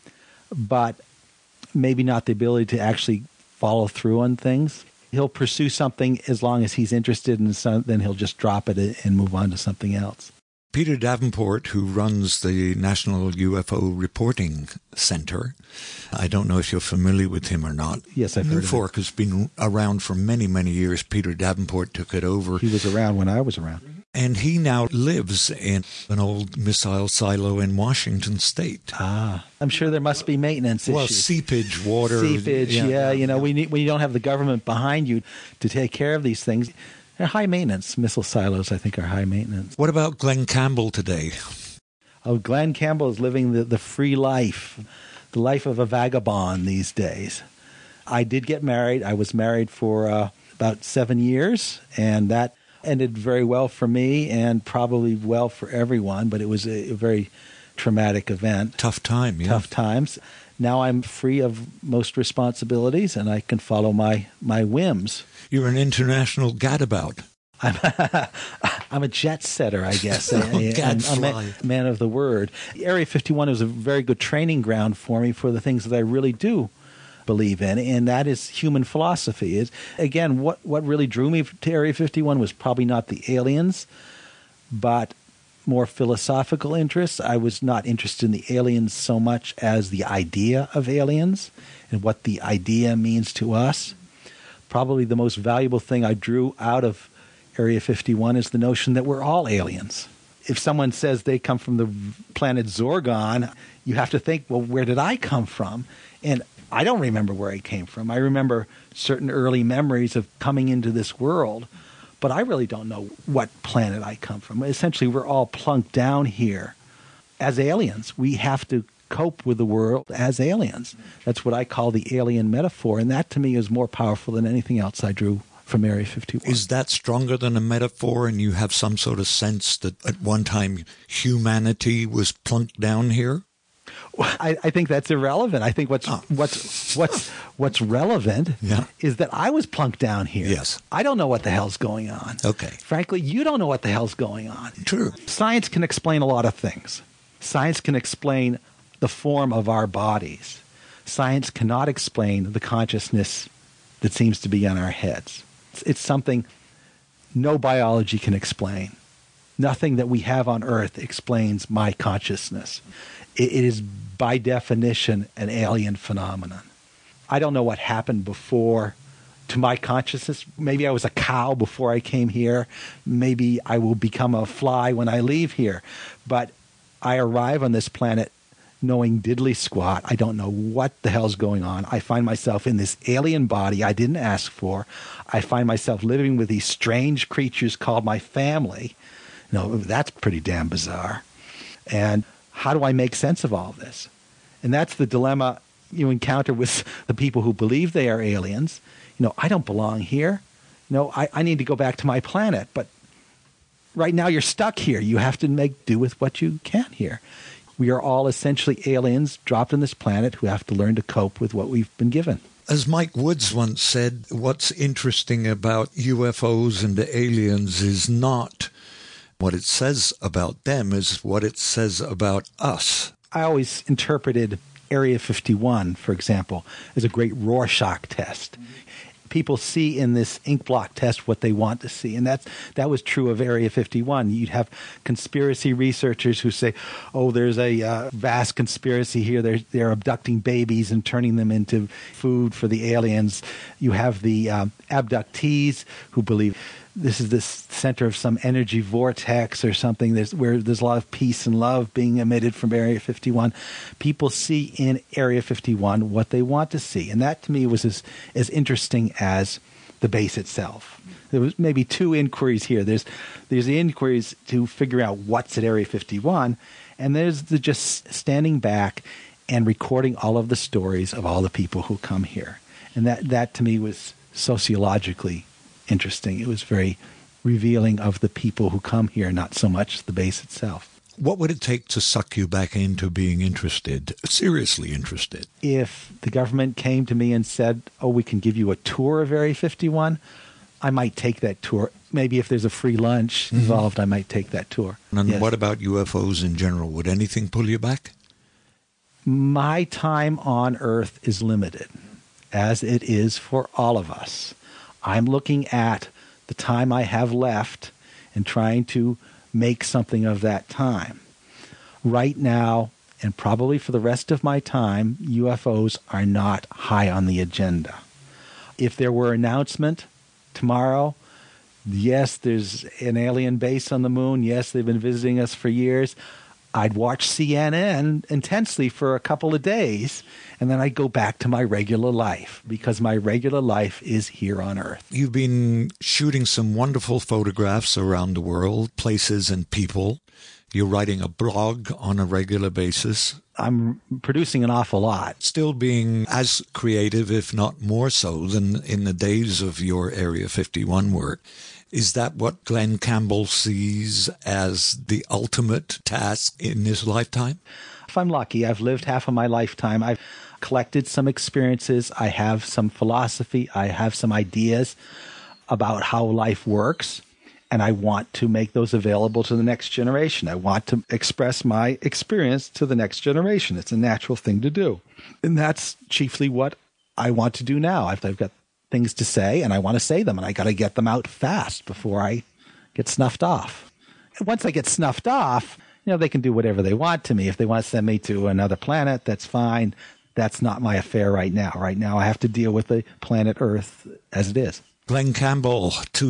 but maybe not the ability to actually follow through on things. He'll pursue something as long as he's interested in something, then he'll just drop it and move on to something else. Peter Davenport, who runs the National UFO Reporting Center, I don't know if you're familiar with him or not. Yes, I've heard of it. NUFORC has been around for many, many years. Peter Davenport took it over. He was around when I was around. And he now lives in an old missile silo in Washington State. I'm sure there must be maintenance issues. Well, seepage, water. Seepage, yeah. When you don't have the government behind you to take care of these things, they're high maintenance. Missile silos, I think, are high maintenance. What about Glenn Campbell today? Oh, Glenn Campbell is living the free life, the life of a vagabond these days. I did get married. I was married for about 7 years, and that ended very well for me and probably well for everyone, but it was a very traumatic event. Tough time, yeah. Tough times. Now I'm free of most responsibilities, and I can follow my whims. You're an international gadabout. I'm a jet setter, I guess. a man of the word. Area 51 was a very good training ground for me for the things that I really do believe in, and that is human philosophy. Again, what really drew me to Area 51 was probably not the aliens, but more philosophical interests. I was not interested in the aliens so much as the idea of aliens and what the idea means to us. Probably the most valuable thing I drew out of Area 51 is the notion that we're all aliens. If someone says they come from the planet Zorgon, you have to think, well, where did I come from? And I don't remember where I came from. I remember certain early memories of coming into this world, but I really don't know what planet I come from. Essentially, we're all plunked down here as aliens. We have to cope with the world as aliens. That's what I call the alien metaphor, and that to me is more powerful than anything else I drew from Area 51. Is that stronger than a metaphor, and you have some sort of sense that at one time humanity was plunked down here? I think that's irrelevant. I think what's relevant is that I was plunked down here. Yes. I don't know what the hell's going on. Okay. Frankly, you don't know what the hell's going on. True. Science can explain a lot of things. Science can explain the form of our bodies. Science cannot explain the consciousness that seems to be in our heads. It's something no biology can explain. Nothing that we have on Earth explains my consciousness. It is, by definition, an alien phenomenon. I don't know what happened before to my consciousness. Maybe I was a cow before I came here. Maybe I will become a fly when I leave here. But I arrive on this planet knowing diddly squat. I don't know what the hell's going on. I find myself in this alien body I didn't ask for. I find myself living with these strange creatures called my family. That's pretty damn bizarre. And how do I make sense of all this? And that's the dilemma you encounter with the people who believe they are aliens. I don't belong here. I need to go back to my planet. But right now you're stuck here. You have to make do with what you can here. We are all essentially aliens dropped on this planet who have to learn to cope with what we've been given. As Mike Woods once said, what's interesting about UFOs and the aliens is not what it says about them, is what it says about us. I always interpreted Area 51, for example, as a great Rorschach test. People see in this ink block test what they want to see, and that was true of Area 51. You'd have conspiracy researchers who say, "Oh, there's a vast conspiracy here. They're abducting babies and turning them into food for the aliens." You have the abductees who believe this is the center of some energy vortex or something where there's a lot of peace and love being emitted from Area 51. People see in Area 51 what they want to see. And that to me was as interesting as the base itself. There was maybe two inquiries here. There's the inquiries to figure out what's at Area 51, and there's the just standing back and recording all of the stories of all the people who come here. And that to me was sociologically interesting. It was very revealing of the people who come here, not so much the base itself. What would it take to suck you back into being interested, seriously interested? If the government came to me and said, "Oh, we can give you a tour of Area 51, I might take that tour. Maybe if there's a free lunch involved, I might take that tour. And yes. What about UFOs in general? Would anything pull you back? My time on Earth is limited, as it is for all of us. I'm looking at the time I have left and trying to make something of that time. Right now, and probably for the rest of my time, UFOs are not high on the agenda. If there were an announcement tomorrow, yes, there's an alien base on the moon. Yes, they've been visiting us for years. I'd watch CNN intensely for a couple of days, and then I'd go back to my regular life, because my regular life is here on Earth. You've been shooting some wonderful photographs around the world, places and people. You're writing a blog on a regular basis. I'm producing an awful lot. Still being as creative, if not more so, than in the days of your Area 51 work. Is that what Glenn Campbell sees as the ultimate task in his lifetime? If I'm lucky, I've lived half of my lifetime. I've collected some experiences. I have some philosophy. I have some ideas about how life works. And I want to make those available to the next generation. I want to express my experience to the next generation. It's a natural thing to do. And that's chiefly what I want to do now. I've got things to say, and I want to say them, and I got to get them out fast before I get snuffed off. And once I get snuffed off, they can do whatever they want to me. If they want to send me to another planet, that's fine. That's not my affair right now. Right now, I have to deal with the planet Earth as it is. Glenn Campbell,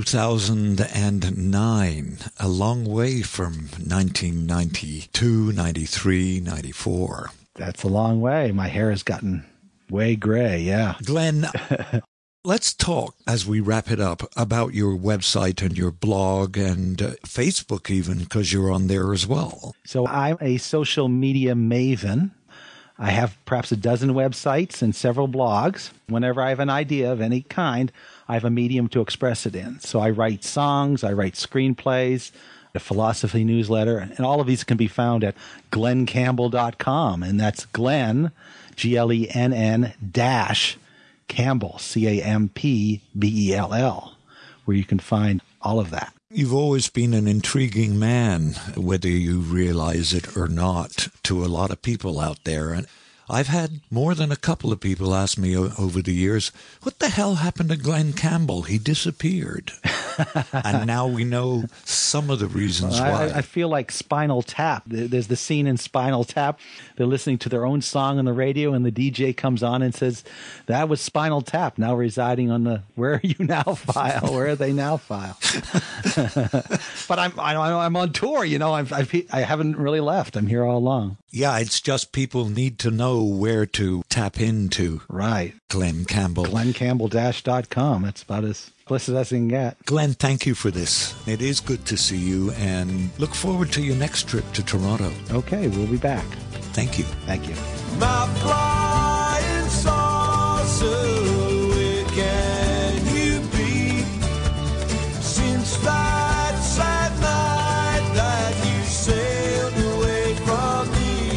2009, a long way from 1992, 93, 94. That's a long way. My hair has gotten way gray, yeah. Glenn, let's talk, as we wrap it up, about your website and your blog and Facebook even, because you're on there as well. So I'm a social media maven. I have perhaps a dozen websites and several blogs. Whenever I have an idea of any kind, I have a medium to express it in. So I write songs, I write screenplays, a philosophy newsletter, and all of these can be found at glenncampbell.com. And that's Glenn, Glenn dash Campbell, Campbell, where you can find all of that. You've always been an intriguing man, whether you realize it or not, to a lot of people out there. And I've had more than a couple of people ask me over the years, what the hell happened to Glenn Campbell? He disappeared. And now we know some of the reasons why. I feel like Spinal Tap. There's the scene in Spinal Tap. They're listening to their own song on the radio, and the DJ comes on and says, that was Spinal Tap, now residing on the Where Are You Now file. Where are they now file? But I'm on tour, I haven't really left. I'm here all along. Yeah, it's just people need to know where to tap into. Right. Glenn Campbell. GlennCampbell-.com. That's about as explicit as I can get. Glenn, thank you for this. It is good to see you, and look forward to your next trip to Toronto. Okay, we'll be back. Thank you. Thank you. My flying saucer, where can you be? Since that sad night that you sailed away from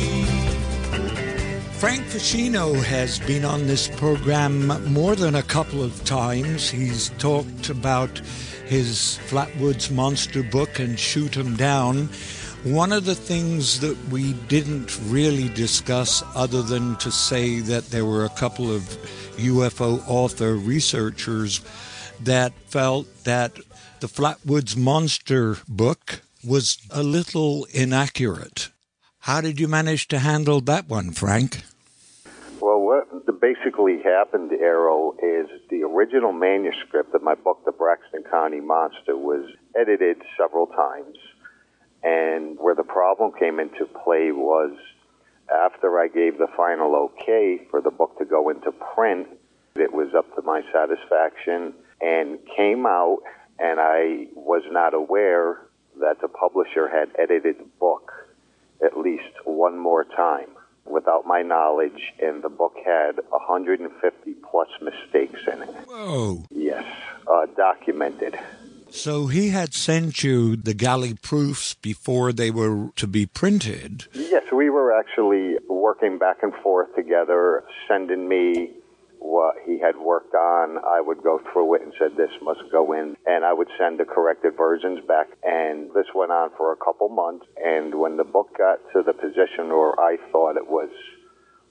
me. Frank Ficino has been on this program more than a couple of times. He's talked about his Flatwoods Monster book and Shoot 'Em Down. One of the things that we didn't really discuss, other than to say that there were a couple of UFO author researchers that felt that the Flatwoods Monster book was a little inaccurate. How did you manage to handle that one, Frank? Well, what basically happened, Errol, is the original manuscript of my book, The Braxton County Monster, was edited several times. And where the problem came into play was after I gave the final okay for the book to go into print, it was up to my satisfaction and came out, and I was not aware that the publisher had edited the book at least one more time without my knowledge, and the book had 150 plus mistakes in it. Whoa. Yes, documented. So he had sent you the galley proofs before they were to be printed. Yes, we were actually working back and forth together, sending me what he had worked on. I would go through it and said, this must go in, and I would send the corrected versions back. And this went on for a couple months, and when the book got to the position where I thought it was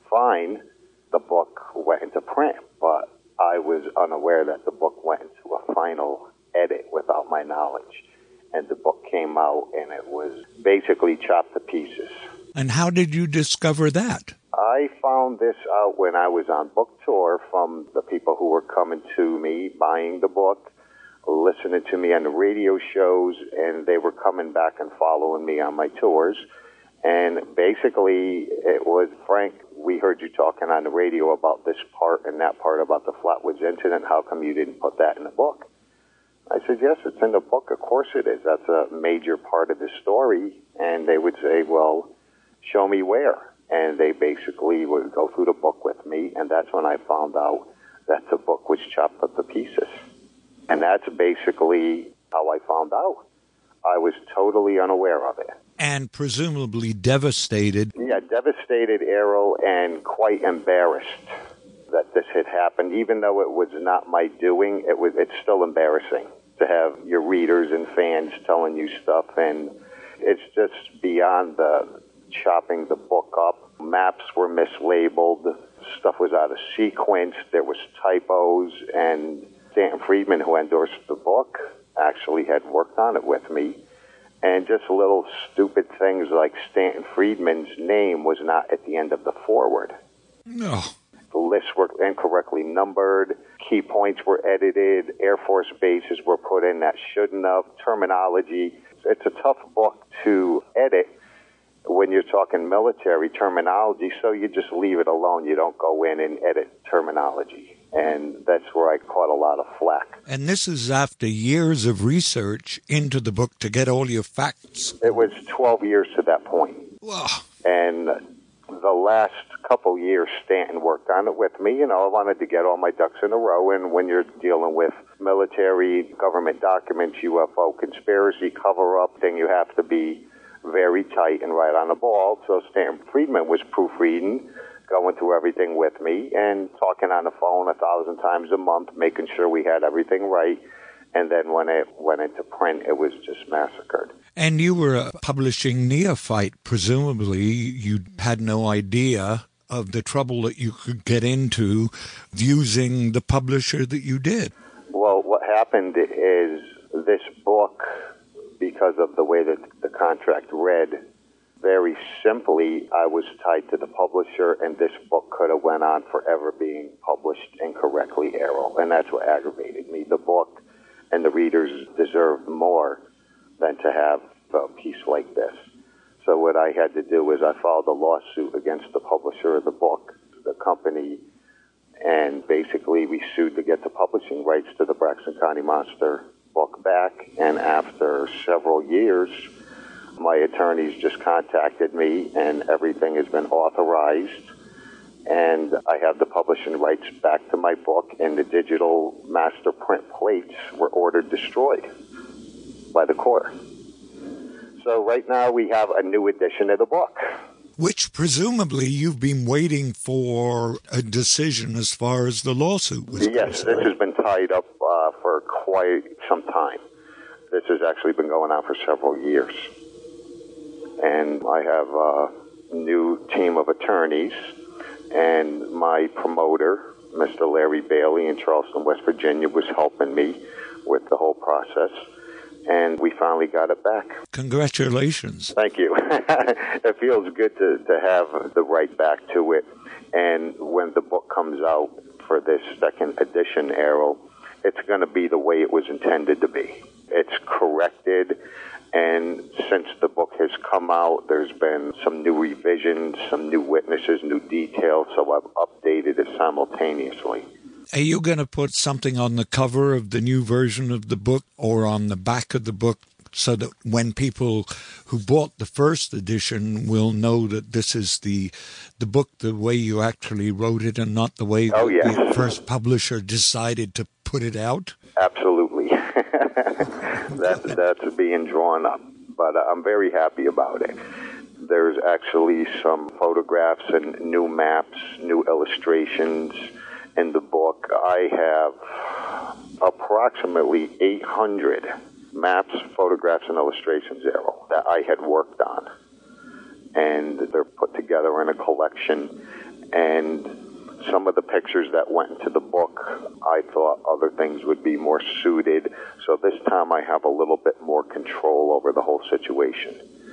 fine. The book went into print, but I was unaware that the book went into a final edit without my knowledge. And the book came out, and it was basically chopped to pieces. And how did you discover that? I found this out when I was on book tour from the people who were coming to me, buying the book, listening to me on the radio shows, and they were coming back and following me on my tours. And basically, it was, Frank, we heard you talking on the radio about this part and that part about the Flatwoods incident. How come you didn't put that in the book? I said, yes, it's in the book. Of course it is. That's a major part of the story. And they would say, well, show me where. And they basically would go through the book with me, and that's when I found out that the book was chopped up to pieces. And that's basically how I found out. I was totally unaware of it. And presumably devastated. Yeah, devastated, Errol, and quite embarrassed that this had happened. Even though it was not my doing, it's still embarrassing to have your readers and fans telling you stuff, and it's just beyond the chopping the book up. Maps were mislabeled. Stuff was out of sequence. There was typos, and Stanton Friedman, who endorsed the book, actually had worked on it with me. And just little stupid things like Stanton Friedman's name was not at the end of the foreword. No. The lists were incorrectly numbered. Key points were edited. Air Force bases were put in that shouldn't have. Terminology. It's a tough book to edit when you're talking military terminology, so you just leave it alone. You don't go in and edit terminology. And that's where I caught a lot of flack. And this is after years of research into the book to get all your facts. It was 12 years to that point. Wow. And the last couple years, Stanton worked on it with me. You know, I wanted to get all my ducks in a row. And when you're dealing with military, government documents, UFO conspiracy, cover-up, then you have to be very tight and right on the ball. So Stanton Friedman was proofreading, going through everything with me, and talking on the phone 1,000 times a month, making sure we had everything right. And then when it went into print, it was just massacred. And you were a publishing neophyte. Presumably, you had no idea of the trouble that you could get into using the publisher that you did. Well, what happened is this book, because of the way that the contract read, very simply, I was tied to the publisher, and this book could have went on forever being published incorrectly, Errol, and that's what aggravated me. The book and the readers deserved more than to have a piece like this. So what I had to do was I filed a lawsuit against the publisher of the book, the company, and basically we sued to get the publishing rights to the Braxton County Monster book back. And after several years, my attorneys just contacted me, and everything has been authorized, and I have the publishing rights back to my book, and the digital master print plates were ordered destroyed by the court. So right now we have a new edition of the book. Which presumably you've been waiting for a decision as far as the lawsuit was concerned. Yes, this has been tied up for quite some time. This has actually been going on for several years. And I have a new team of attorneys, and my promoter, Mr. Larry Bailey in Charleston, West Virginia, was helping me with the whole process, and we finally got it back. Congratulations. Thank you. It feels good to have the right back to it, and when the book comes out for this second edition, Errol, it's going to be the way it was intended to be. It's corrected. And since the book has come out, there's been some new revisions, some new witnesses, new details, so I've updated it simultaneously. Are you going to put something on the cover of the new version of the book or on the back of the book so that when people who bought the first edition will know that this is the book the way you actually wrote it and not the way the first publisher decided to put it out? Absolutely. That's being drawn up, but I'm very happy about it. There's actually some photographs and new maps, new illustrations in the book. I have approximately 800 maps, photographs, and illustrations, Errol, that I had worked on. And they're put together in a collection. And some of the pictures that went into the book, I thought other things would be more suited. So this time I have a little bit more control over the whole situation.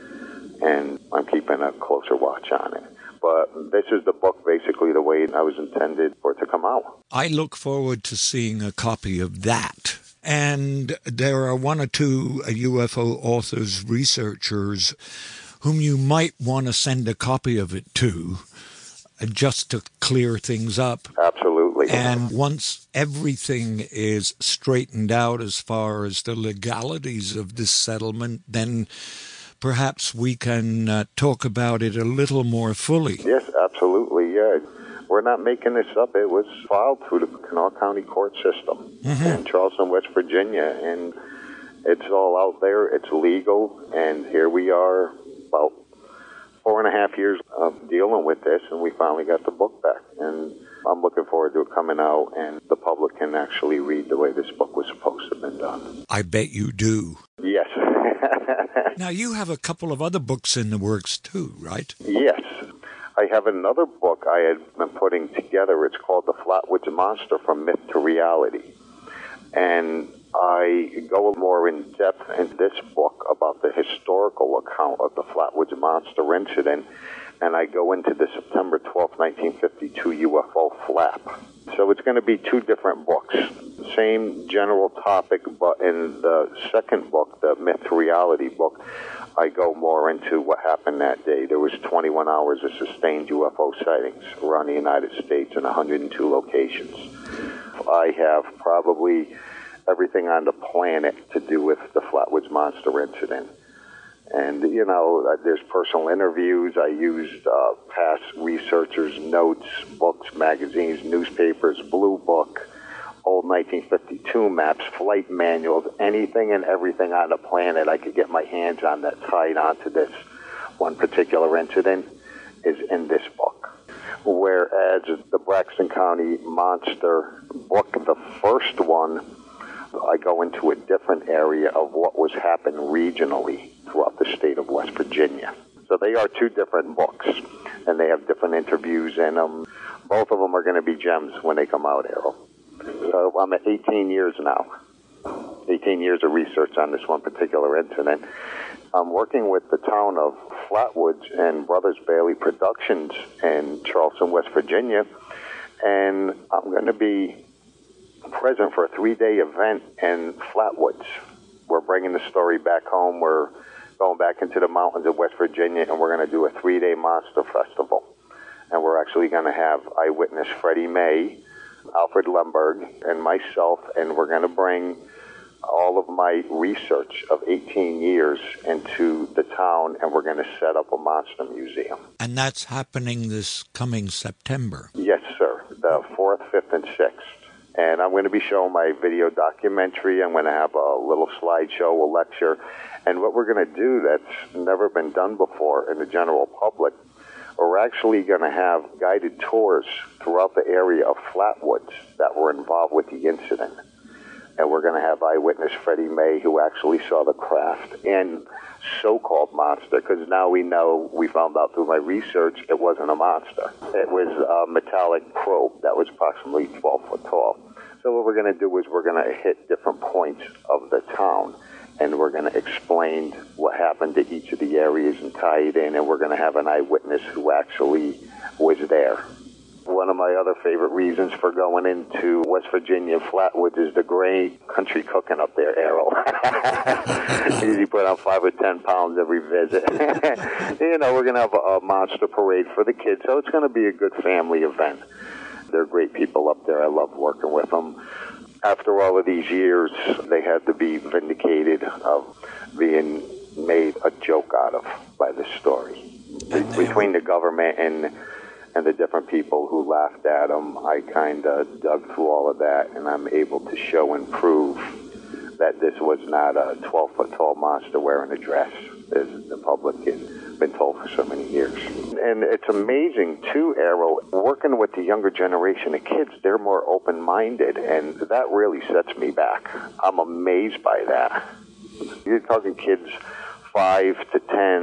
And I'm keeping a closer watch on it. But this is the book basically the way I was intended for it to come out. I look forward to seeing a copy of that. And there are one or two UFO authors, researchers, whom you might want to send a copy of it to, just to clear things up. Absolutely. And once everything is straightened out as far as the legalities of this settlement, then perhaps we can talk about it a little more fully. Yes, absolutely, yeah. We're not making this up. It was filed through the Kanawha County court system in Charleston, West Virginia, and it's all out there. It's legal, and here we are about 4.5 years of dealing with this, and we finally got the book back. And I'm looking forward to it coming out, and the public can actually read the way this book was supposed to have been done. I bet you do. Yes. Now, you have a couple of other books in the works, too, right? Yes. I have another book I had been putting together. It's called The Flatwoods Monster, From Myth to Reality. And I go more in depth in this book about the historical account of the Flatwoods Monster incident, and I go into the September 12, 1952 UFO flap. So it's going to be two different books. Same general topic, but in the second book, the Myth to Reality book, I go more into what happened that day. There was 21 hours of sustained UFO sightings around the United States in 102 locations. I have probably everything on the planet to do with the Flatwoods Monster incident. And, you know, there's personal interviews. I used past researchers' notes, books, magazines, newspapers, Blue Book, old 1952 maps, flight manuals, anything and everything on the planet I could get my hands on that tied onto this one particular incident is in this book. Whereas the Braxton County Monster book, the first one, I go into a different area of what was happening regionally throughout the state of West Virginia. So they are two different books, and they have different interviews in them. Both of them are going to be gems when they come out, Errol. So I'm at 18 years now, 18 years of research on this one particular incident. I'm working with the town of Flatwoods and Brothers Bailey Productions in Charleston, West Virginia, and I'm going to be present for a 3-day event in Flatwoods. We're bringing the story back home. We're going back into the mountains of West Virginia, and we're going to do a 3-day monster festival. And we're actually going to have eyewitness Freddie May, Alfred Lemberg, and myself, and we're going to bring all of my research of 18 years into the town, and we're going to set up a monster museum. And that's happening this coming September? Yes, sir. The 4th, 5th, and 6th. And I'm going to be showing my video documentary. I'm going to have a little slideshow, a lecture. And what we're going to do that's never been done before in the general public, we're actually going to have guided tours throughout the area of Flatwoods that were involved with the incident. And we're going to have eyewitness Freddie May, who actually saw the craft and so-called monster, because now we know, we found out through my research, it wasn't a monster. It was a metallic probe that was approximately 12 foot tall. So what we're going to do is we're going to hit different points of the town, and we're going to explain what happened to each of the areas and tie it in, and we're going to have an eyewitness who actually was there. One of my other favorite reasons for going into West Virginia Flatwoods is the great country cooking up there, Errol. Usually put on 5 or 10 pounds every visit. You know, we're going to have a monster parade for the kids, so it's going to be a good family event. They're great people up there. I love working with them. After all of these years, they had to be vindicated of being made a joke out of by this story. Between the government and the different people who laughed at them, I kind of dug through all of that, and I'm able to show and prove that this was not a 12-foot-tall monster wearing a dress, as the public has been told for so many years. And it's amazing, too, Errol, working with the younger generation of kids, they're more open-minded, and that really sets me back. I'm amazed by that. You're talking kids 5 to 10,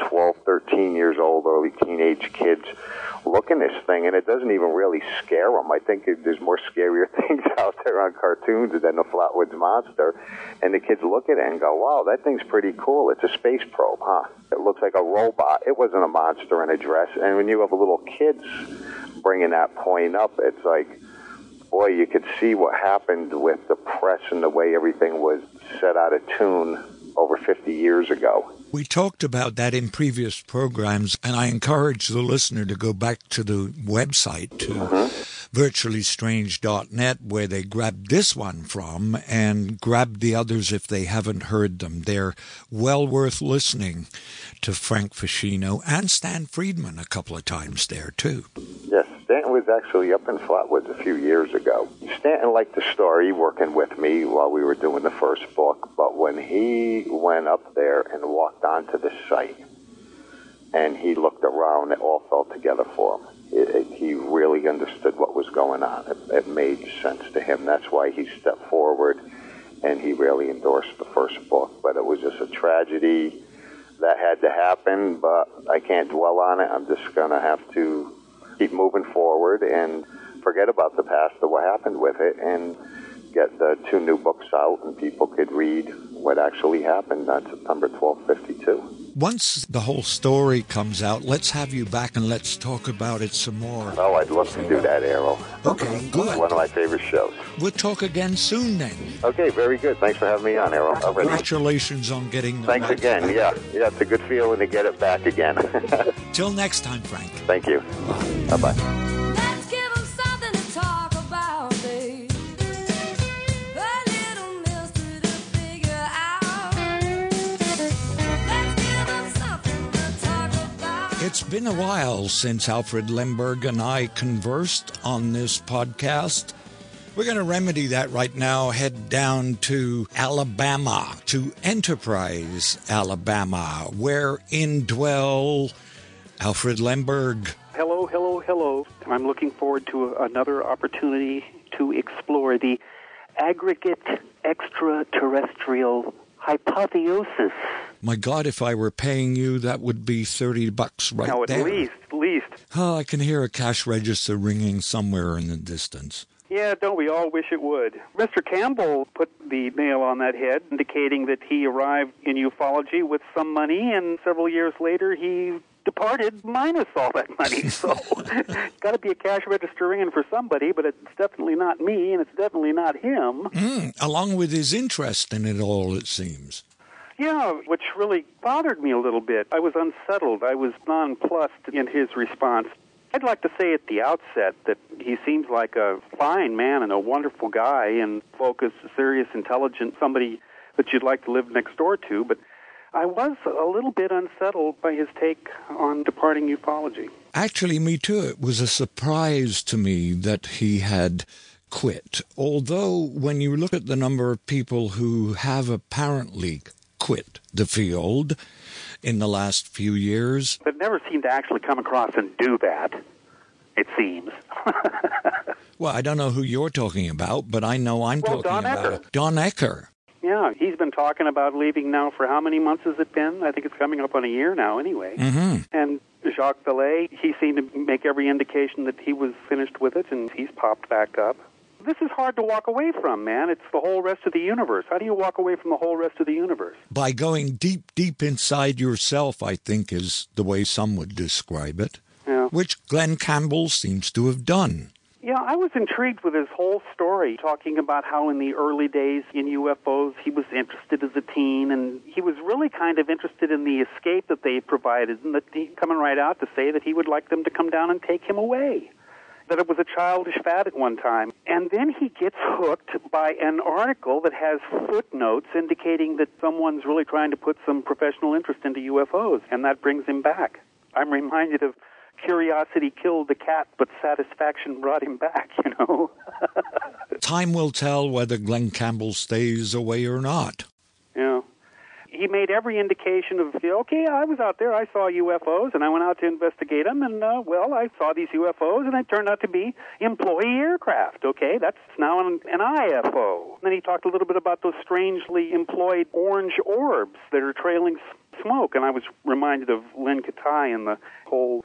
12, 13 years old, early teenage kids look in this thing, and it doesn't even really scare them. I think there's more scarier things out there on cartoons than the Flatwoods Monster. And the kids look at it and go, wow, that thing's pretty cool. It's a space probe, huh? It looks like a robot. It wasn't a monster in a dress. And when you have little kids bringing that point up, it's like, boy, you could see what happened with the press and the way everything was set out of tune over 50 years ago. We talked about that in previous programs, and I encourage the listener to go back to the website, to virtuallystrange.net, where they grabbed this one from, and grab the others if they haven't heard them. They're well worth listening to Frank Ficino and Stan Friedman a couple of times there, too. Yes, Stanton was actually up in Flatwoods a few years ago. Stanton liked the story working with me while we were doing the first book, but when he went up there and walked onto the site and he looked around, it all fell together for him. He really understood what was going on. It made sense to him. That's why he stepped forward and he really endorsed the first book. But it was just a tragedy that had to happen, but I can't dwell on it. I'm just going to have to keep moving forward and forget about the past or what happened with it and get the 2 new books out and people could read what actually happened on September 12th, 52. Once the whole story comes out, let's have you back and let's talk about it some more. Oh, I'd love to do that, Errol. Okay, good. One of my favorite shows. We'll talk again soon then. Okay, very good. Thanks for having me on, Errol. Congratulations on getting the Thanks again. Yeah, it's a good feeling to get it back again. Till next time, Frank. Thank you. Bye-bye. It's been a while since Alfred Lemberg and I conversed on this podcast. We're going to remedy that right now, head down to Alabama, to Enterprise, Alabama, wherein dwell Alfred Lemberg. Hello, hello, hello. I'm looking forward to another opportunity to explore the aggregate extraterrestrial hypotheosis. My God, if I were paying you, that would be $30 right now, there. At least. Oh, I can hear a cash register ringing somewhere in the distance. Yeah, don't we all wish it would? Mr. Campbell put the nail on that head, indicating that he arrived in ufology with some money, and several years later he departed minus all that money. So, got to be a cash register ringing for somebody, but it's definitely not me, and it's definitely not him. Along with his interest in it all, it seems. Yeah, which really bothered me a little bit. I was unsettled. I was nonplussed in his response. I'd like to say at the outset that he seems like a fine man and a wonderful guy and focused, serious, intelligent, somebody that you'd like to live next door to, but I was a little bit unsettled by his take on departing ufology. Actually, me too. It was a surprise to me that he had quit. Although, when you look at the number of people who have apparently quit the field in the last few years. But never seemed to actually come across and do that, it seems. Well, I don't know who you're talking about, but I know I'm talking Don about Ecker. Don Ecker. Yeah, he's been talking about leaving now for how many months has it been? I think it's coming up on a year now anyway. Mm-hmm. And Jacques Vallée, he seemed to make every indication that he was finished with it, and he's popped back up. This is hard to walk away from, man. It's the whole rest of the universe. How do you walk away from the whole rest of the universe? By going deep, deep inside yourself, I think, is the way some would describe it. Yeah. Which Glenn Campbell seems to have done. Yeah, I was intrigued with his whole story, talking about how in the early days in UFOs he was interested as a teen, and he was really kind of interested in the escape that they provided, and that he coming right out to say that he would like them to come down and take him away. That it was a childish fad at one time. And then he gets hooked by an article that has footnotes indicating that someone's really trying to put some professional interest into UFOs, and that brings him back. I'm reminded of curiosity killed the cat, but satisfaction brought him back, you know. Time will tell whether Glenn Campbell stays away or not. Yeah. He made every indication of, okay, I was out there, I saw UFOs, and I went out to investigate them, and, I saw these UFOs, and it turned out to be employee aircraft, okay? That's now an IFO. And then he talked a little bit about those strangely employed orange orbs that are trailing smoke, and I was reminded of Lynn Katai and the whole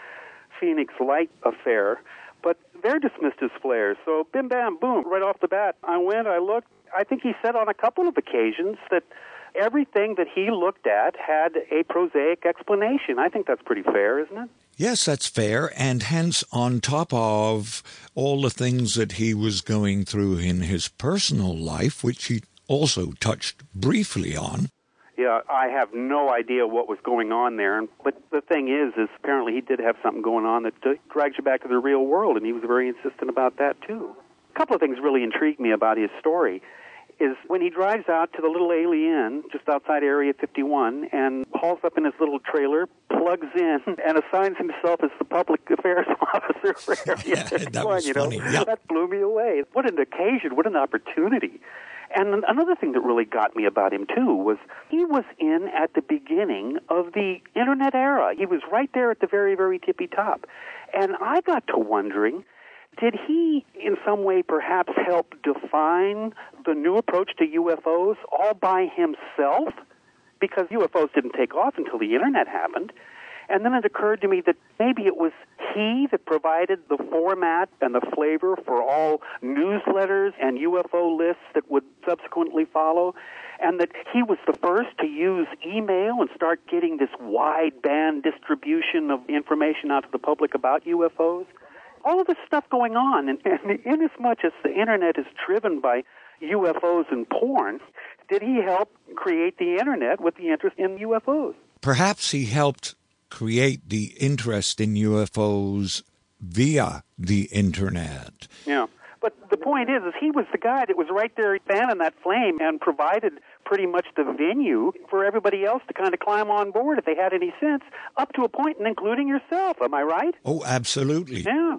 Phoenix Light affair. But they're dismissed as flares. So bim, bam, boom, right off the bat. I went, I looked. I think he said on a couple of occasions that everything that he looked at had a prosaic explanation. I think that's pretty fair, isn't it? Yes, that's fair. And hence, on top of all the things that he was going through in his personal life, which he also touched briefly on. Yeah, I have no idea what was going on there. But the thing is apparently he did have something going on that drags you back to the real world, and he was very insistent about that, too. A couple of things really intrigued me about his story is when he drives out to the little alien just outside Area 51 and hauls up in his little trailer, plugs in, and assigns himself as the public affairs officer for Area 51. That was funny. Yep. That blew me away. What an occasion, what an opportunity. And another thing that really got me about him, too, was he was in at the beginning of the Internet era. He was right there at the very, very tippy top. And I got to wondering, did he in some way perhaps help define the new approach to UFOs all by himself? Because UFOs didn't take off until the Internet happened. And then it occurred to me that maybe it was he that provided the format and the flavor for all newsletters and UFO lists that would subsequently follow, and that he was the first to use email and start getting this wide band distribution of information out to the public about UFOs. All of this stuff going on, and in as much as the Internet is driven by UFOs and porn, did he help create the Internet with the interest in UFOs? Perhaps he helped create the interest in UFOs via the Internet. Yeah. But the point is he was the guy that was right there fanning that flame and provided pretty much the venue for everybody else to kind of climb on board if they had any sense, up to a point and including yourself. Am I right? Oh, absolutely. Yeah.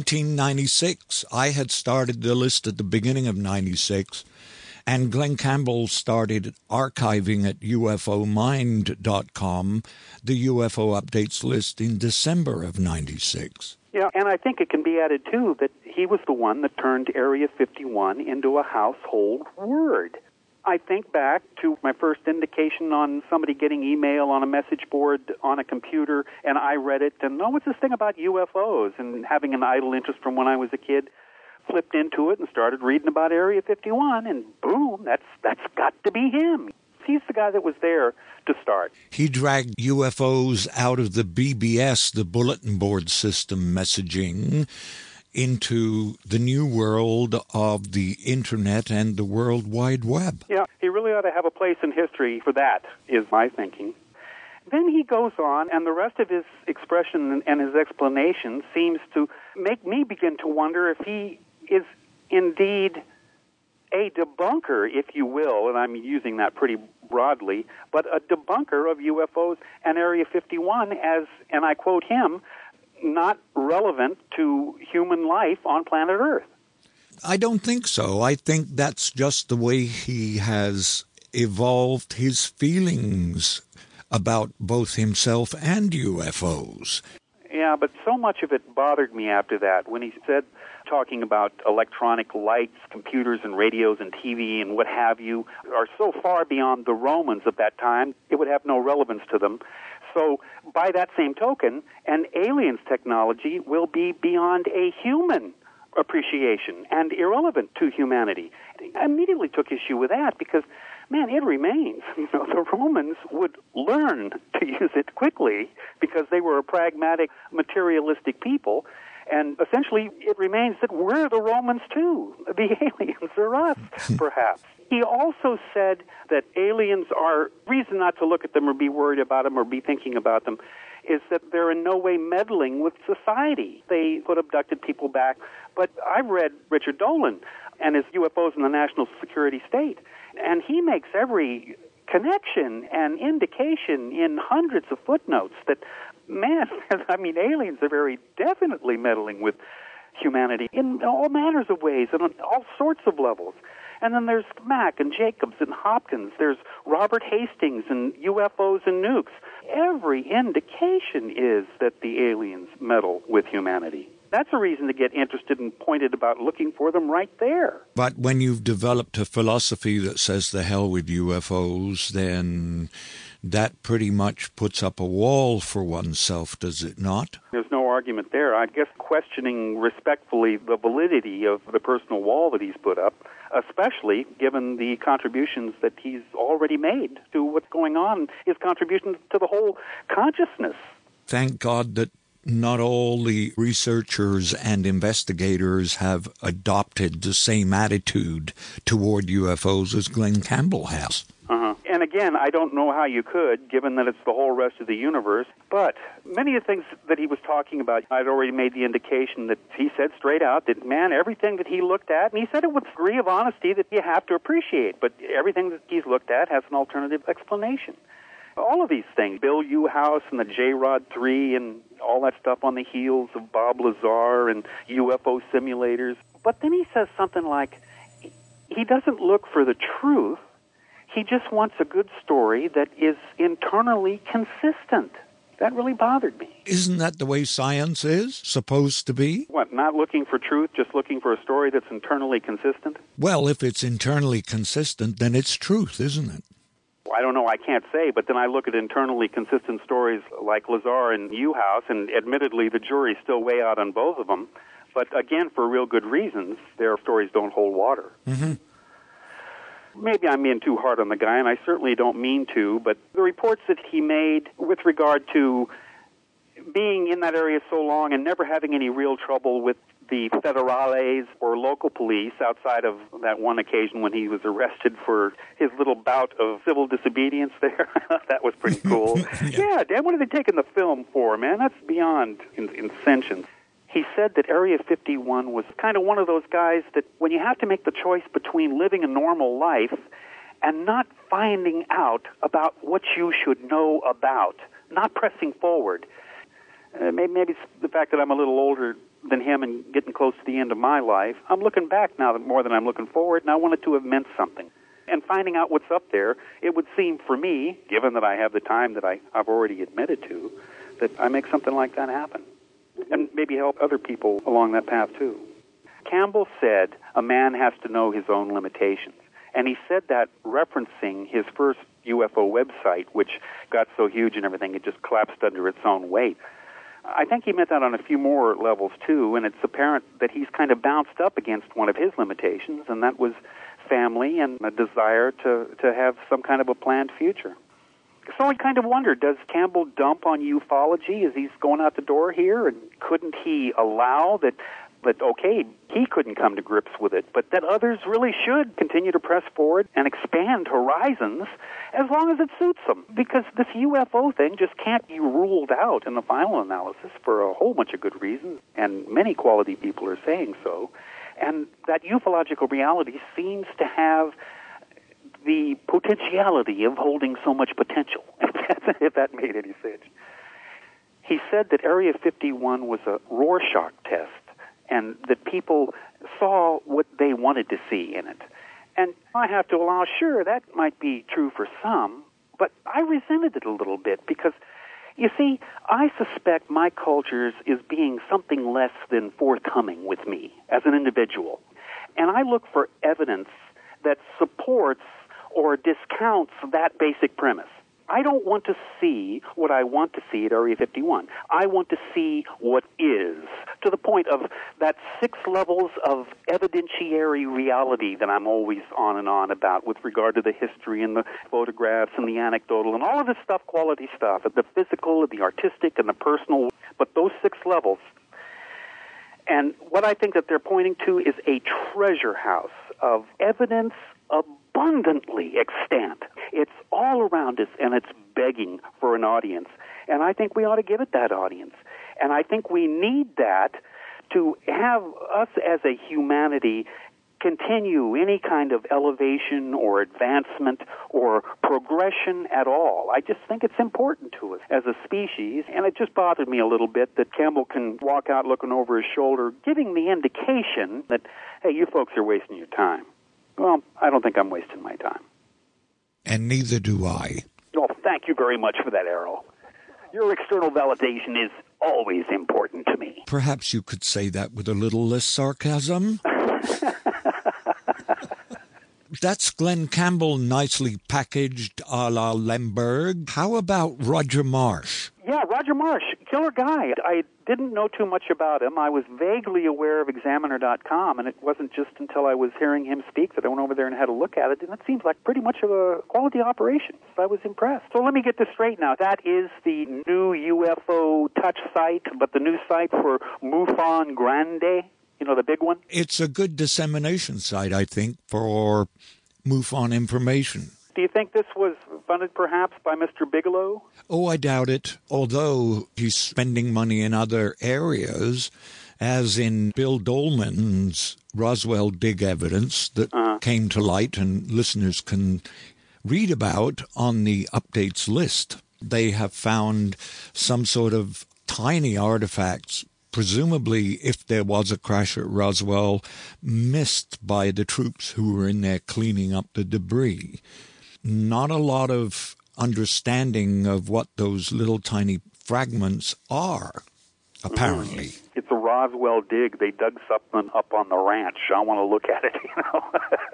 1996. I had started the list at the beginning of 96. And Glenn Campbell started archiving at ufomind.com the UFO updates list in December of 96. Yeah, and I think it can be added, too, that he was the one that turned Area 51 into a household word. I think back to my first indication on somebody getting email on a message board on a computer, and I read it, and, what's this thing about UFOs? And having an idle interest from when I was a kid, flipped into it and started reading about Area 51, and boom, that's got to be him. He's the guy that was there to start. He dragged UFOs out of the BBS, the bulletin board system messaging, into the new world of the Internet and the World Wide Web. Yeah, he really ought to have a place in history for that, is my thinking. Then he goes on, and the rest of his expression and his explanation seems to make me begin to wonder if he is indeed a debunker, if you will, and I'm using that pretty broadly, but a debunker of UFOs and Area 51 as, and I quote him, not relevant to human life on planet Earth. I don't think so. I think that's just the way he has evolved his feelings about both himself and UFOs. Yeah, but so much of it bothered me after that when he said, talking about electronic lights, computers and radios and TV and what have you, are so far beyond the Romans of that time, it would have no relevance to them. So by that same token, an alien's technology will be beyond a human appreciation and irrelevant to humanity. I immediately took issue with that because, man, it remains. The Romans would learn to use it quickly because they were a pragmatic, materialistic people. And essentially, it remains that we're the Romans, too. The aliens are us, perhaps. He also said that aliens are, reason not to look at them or be worried about them or be thinking about them, is that they're in no way meddling with society. They put abducted people back. But I've read Richard Dolan and his UFOs in the National Security State, and he makes every connection and indication in hundreds of footnotes that, man, I mean, aliens are very definitely meddling with humanity in all manners of ways and on all sorts of levels. And then there's Mack and Jacobs and Hopkins. There's Robert Hastings and UFOs and nukes. Every indication is that the aliens meddle with humanity. That's a reason to get interested and pointed about looking for them right there. But when you've developed a philosophy that says the hell with UFOs, then that pretty much puts up a wall for oneself, does it not? There's no argument there. I guess questioning respectfully the validity of the personal wall that he's put up, especially given the contributions that he's already made to what's going on, his contributions to the whole consciousness. Thank God that not all the researchers and investigators have adopted the same attitude toward UFOs as Glenn Campbell has. And again, I don't know how you could, given that it's the whole rest of the universe. But many of the things that he was talking about, I'd already made the indication that he said straight out that, man, everything that he looked at, and he said it with a degree of honesty that you have to appreciate, but everything that he's looked at has an alternative explanation. All of these things, Bill Uhouse and the J-Rod 3 and all that stuff on the heels of Bob Lazar and UFO simulators. But then he says something like, he doesn't look for the truth. He just wants a good story that is internally consistent. That really bothered me. Isn't that the way science is supposed to be? What, not looking for truth, just looking for a story that's internally consistent? Well, if it's internally consistent, then it's truth, isn't it? I don't know, I can't say, but then I look at internally consistent stories like Lazar and Uhouse, and admittedly the jury's still way out on both of them, but again, for real good reasons, their stories don't hold water. Mm-hmm. Maybe I'm being too hard on the guy, and I certainly don't mean to, but the reports that he made with regard to being in that area so long and never having any real trouble with the federales or local police outside of that one occasion when he was arrested for his little bout of civil disobedience there. That was pretty cool. Yeah, Dad, what are they taking the film for, man? That's beyond insentient. He said that Area 51 was kind of one of those guys that when you have to make the choice between living a normal life and not finding out about what you should know about, not pressing forward. Maybe it's the fact that I'm a little older than him and getting close to the end of my life. I'm looking back now more than I'm looking forward, and I want it to have meant something. And finding out what's up there, it would seem for me, given that I have the time that I've already admitted to, that I make something like that happen. And maybe help other people along that path, too. Campbell said a man has to know his own limitations. And he said that referencing his first UFO website, which got so huge and everything, it just collapsed under its own weight. I think he meant that on a few more levels, too, and it's apparent that he's kind of bounced up against one of his limitations, and that was family and a desire to have some kind of a planned future. So I kind of wonder, does Campbell dump on ufology as he's going out the door here? And couldn't he allow that, okay, he couldn't come to grips with it, but that others really should continue to press forward and expand horizons as long as it suits them? Because this UFO thing just can't be ruled out in the final analysis for a whole bunch of good reasons, and many quality people are saying so. And that ufological reality seems to have the potentiality of holding so much potential, if that made any sense. He said that Area 51 was a Rorschach test, and that people saw what they wanted to see in it. And I have to allow, sure, that might be true for some, but I resented it a little bit because, you see, I suspect my culture is being something less than forthcoming with me as an individual. And I look for evidence that supports or discounts that basic premise. I don't want to see what I want to see at Area 51. I want to see what is, to the point of that 6 levels of evidentiary reality that I'm always on and on about with regard to the history and the photographs and the anecdotal and all of this stuff, quality stuff, the physical, the artistic, and the personal, but those 6 levels. And what I think that they're pointing to is a treasure house of evidence abundantly extant. It's all around us, and it's begging for an audience. And I think we ought to give it that audience. And I think we need that to have us as a humanity continue any kind of elevation or advancement or progression at all. I just think it's important to us as a species, and it just bothered me a little bit that Campbell can walk out looking over his shoulder, giving the indication that, hey, you folks are wasting your time. Well, I don't think I'm wasting my time. And neither do I. Oh, thank you very much for that, Errol. Your external validation is always important to me. Perhaps you could say that with a little less sarcasm. That's Glenn Campbell, nicely packaged a la Lemberg. How about Roger Marsh? Yeah, Roger Marsh, killer guy. I didn't know too much about him. I was vaguely aware of Examiner.com, and it wasn't just until I was hearing him speak that I went over there and had a look at it, and it seems like pretty much of a quality operation. I was impressed. So let me get this straight now. That is the new UFO touch site, but the new site for MUFON Grande? You know, the big one? It's a good dissemination site, I think, for MUFON information. Do you think this was funded perhaps by Mr. Bigelow? Oh, I doubt it. Although he's spending money in other areas, as in Bill Dolman's Roswell dig evidence that came to light and listeners can read about on the updates list. They have found some sort of tiny artifacts, presumably, if there was a crash at Roswell, missed by the troops who were in there cleaning up the debris. Not a lot of understanding of what those little tiny fragments are, apparently. It's a Roswell dig. They dug something up on the ranch. I want to look at it, you know.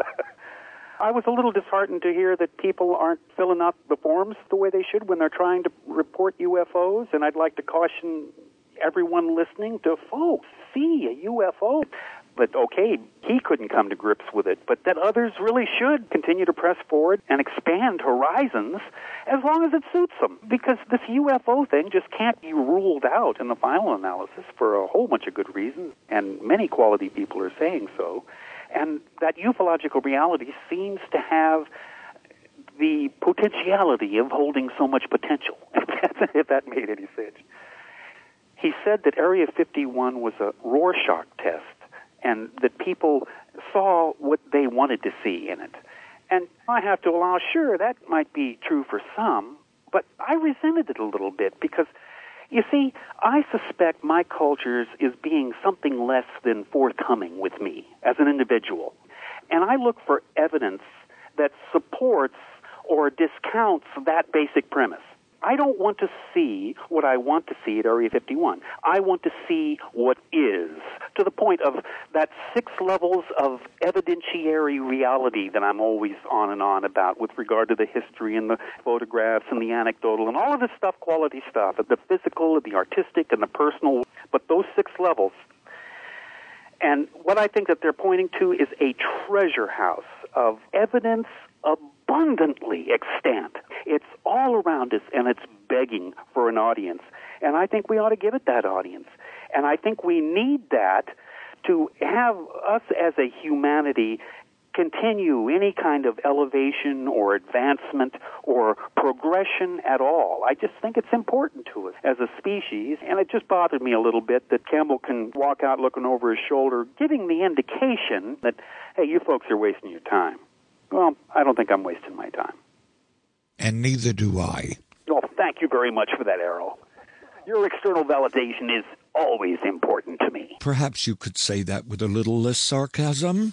I was a little disheartened to hear that people aren't filling out the forms the way they should when they're trying to report UFOs, and I'd like to caution everyone listening to, folks, see a UFO. But, okay, he couldn't come to grips with it, but that others really should continue to press forward and expand horizons as long as it suits them. Because this UFO thing just can't be ruled out in the final analysis for a whole bunch of good reasons, and many quality people are saying so. And that ufological reality seems to have the potentiality of holding so much potential, if that made any sense. He said that Area 51 was a Rorschach test, and that people saw what they wanted to see in it. And I have to allow, sure, that might be true for some, but I resented it a little bit because, you see, I suspect my culture is being something less than forthcoming with me as an individual. And I look for evidence that supports or discounts that basic premise. I don't want to see what I want to see at Area 51. I want to see what is, to the point of that 6 levels of evidentiary reality that I'm always on and on about with regard to the history and the photographs and the anecdotal and all of this stuff, quality stuff, the physical, the artistic, and the personal, but those 6 levels. And what I think that they're pointing to is a treasure house of evidence abundantly extant. It's all around us, and it's begging for an audience. And I think we ought to give it that audience. And I think we need that to have us as a humanity continue any kind of elevation or advancement or progression at all. I just think it's important to us as a species, and it just bothered me a little bit that Campbell can walk out looking over his shoulder, giving the indication that, hey, you folks are wasting your time. Well, I don't think I'm wasting my time. And neither do I. Oh, thank you very much for that, Errol. Your external validation is always important to me. Perhaps you could say that with a little less sarcasm.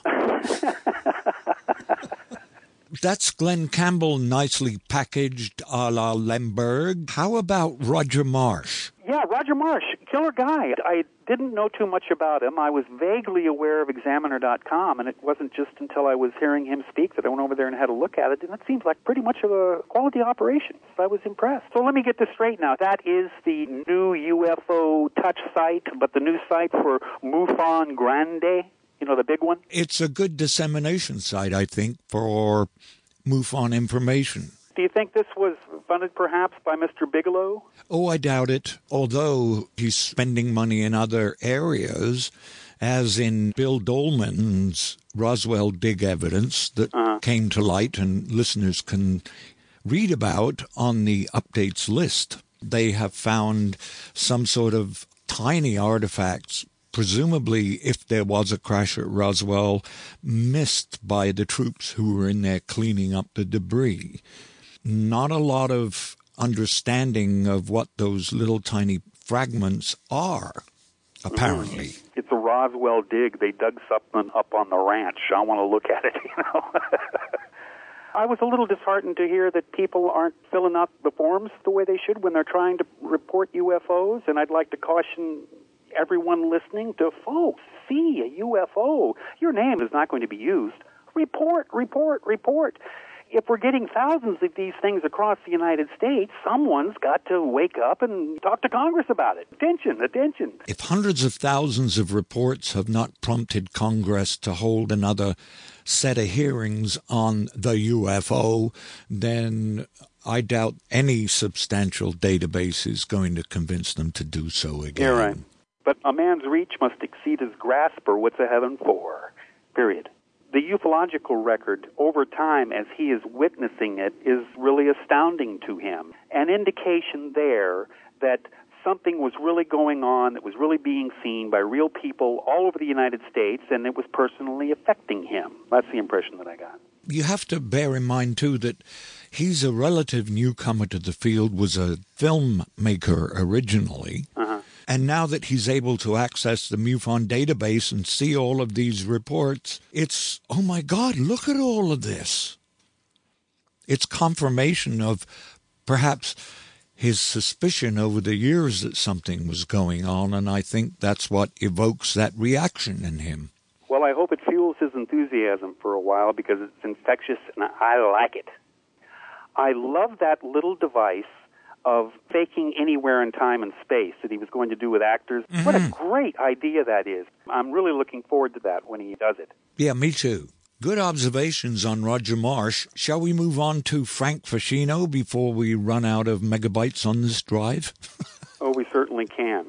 That's Glenn Campbell, nicely packaged a la Lemberg. How about Roger Marsh? Yeah, Roger Marsh, killer guy. I didn't know too much about him. I was vaguely aware of Examiner.com, and it wasn't just until I was hearing him speak that I went over there and had a look at it, and it seems like pretty much of a quality operation. I was impressed. So let me get this straight now. That is the new UFO touch site, but the new site for MUFON Grande? You know, the big one? It's a good dissemination site, I think, for MUFON information. Do you think this was funded perhaps by Mr. Bigelow? Oh, I doubt it. Although he's spending money in other areas, as in Bill Dolman's Roswell dig evidence that came to light and listeners can read about on the updates list. They have found some sort of tiny artifacts, presumably, if there was a crash at Roswell, missed by the troops who were in there cleaning up the debris. Not a lot of understanding of what those little tiny fragments are, apparently. It's a Roswell dig. They dug something up on the ranch. I want to look at it, I was a little disheartened to hear that people aren't filling out the forms the way they should when they're trying to report UFOs, and I'd like to caution everyone listening to, folks, see a UFO. Your name is not going to be used. Report, report, report. If we're getting thousands of these things across the United States, someone's got to wake up and talk to Congress about it. Attention, attention. If hundreds of thousands of reports have not prompted Congress to hold another set of hearings on the UFO, then I doubt any substantial database is going to convince them to do so again. Yeah, right. But a man's reach must exceed his grasp, or what's a heaven for? Period. The ufological record, over time, as he is witnessing it, is really astounding to him. An indication there that something was really going on, that was really being seen by real people all over the United States, and it was personally affecting him. That's the impression that I got. You have to bear in mind, too, that he's a relative newcomer to the field, was a filmmaker originally. And now that he's able to access the MUFON database and see all of these reports, it's, oh my God, look at all of this. It's confirmation of perhaps his suspicion over the years that something was going on, and I think that's what evokes that reaction in him. Well, I hope it fuels his enthusiasm for a while, because it's infectious and I like it. I love that little device of faking anywhere in time and space that he was going to do with actors. Mm-hmm. What a great idea that is. I'm really looking forward to that when he does it. Yeah, me too. Good observations on Roger Marsh. Shall we move on to Frank Fascino before we run out of megabytes on this drive? Oh, we certainly can.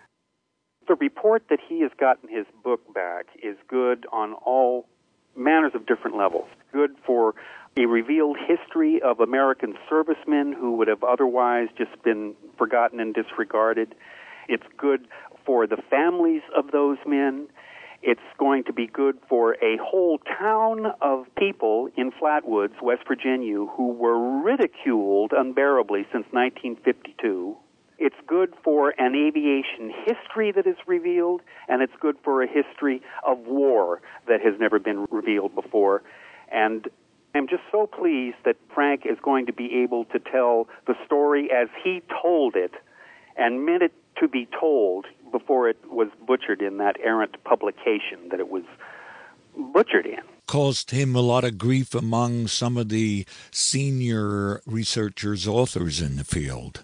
The report that he has gotten his book back is good on all manners of different levels. Good for a revealed history of American servicemen who would have otherwise just been forgotten and disregarded. It's good for the families of those men. It's going to be good for a whole town of people in Flatwoods, West Virginia, who were ridiculed unbearably since 1952. It's good for an aviation history that is revealed, and it's good for a history of war that has never been revealed before. And I'm just so pleased that Frank is going to be able to tell the story as he told it and meant it to be told before it was butchered in that errant publication that it was butchered in. Caused him a lot of grief among some of the senior researchers, authors in the field.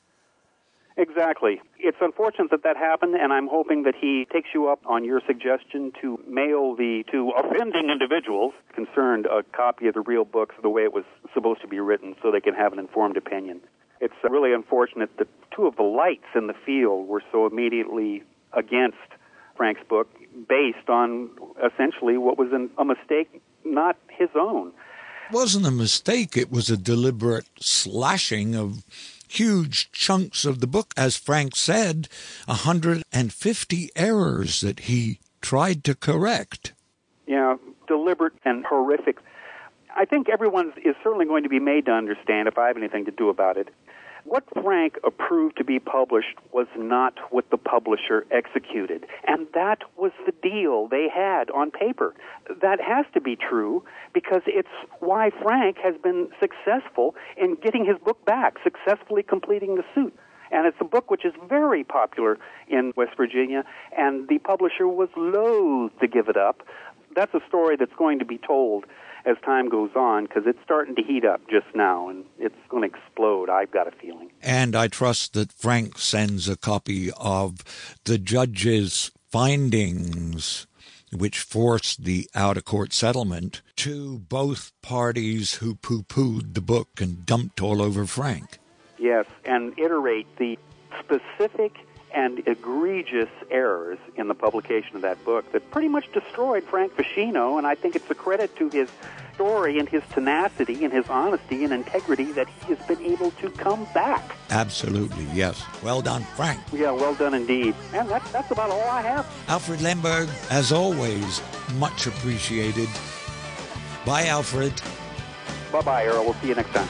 Exactly. It's unfortunate that happened, and I'm hoping that he takes you up on your suggestion to mail to offending individuals concerned a copy of the real book the way it was supposed to be written so they can have an informed opinion. It's really unfortunate that two of the lights in the field were so immediately against Frank's book based on essentially what was a mistake, not his own. It wasn't a mistake. It was a deliberate slashing of huge chunks of the book. As Frank said, 150 errors that he tried to correct. Yeah, deliberate and horrific. I think everyone is certainly going to be made to understand, if I have anything to do about it, what Frank approved to be published was not what the publisher executed. And that was the deal they had on paper. That has to be true because it's why Frank has been successful in getting his book back, successfully completing the suit. And it's a book which is very popular in West Virginia, and the publisher was loath to give it up. That's a story that's going to be told as time goes on, because it's starting to heat up just now, and it's going to explode, I've got a feeling. And I trust that Frank sends a copy of the judge's findings, which forced the out-of-court settlement, to both parties who poo-pooed the book and dumped all over Frank. Yes, and iterate the specific and egregious errors in the publication of that book that pretty much destroyed Frank Ficino, and I think it's a credit to his story and his tenacity and his honesty and integrity that he has been able to come back. Absolutely, yes. Well done, Frank. Yeah, well done indeed. And that's about all I have. Alfred Lemberg, as always, much appreciated. Bye, Alfred. Bye-bye, Earl. We'll see you next time.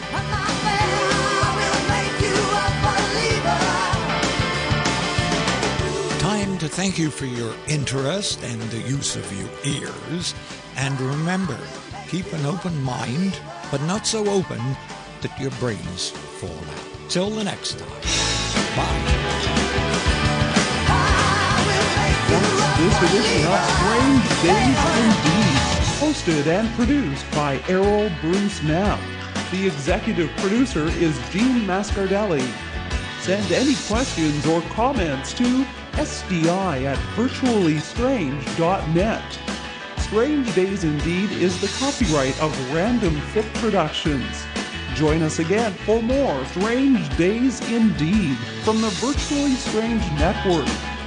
Time to thank you for your interest and the use of your ears. And remember, keep an open mind, but not so open that your brains fall out. Till the next time. Bye. That's this edition of Strange Days Indeed, hosted and produced by Errol Bruce Knapp. The executive producer is Gene Mascardelli. Send any questions or comments to sdi@virtuallystrange.net. Strange Days Indeed is the copyright of Random Fit Productions. Join us again for more Strange Days Indeed from the Virtually Strange Network.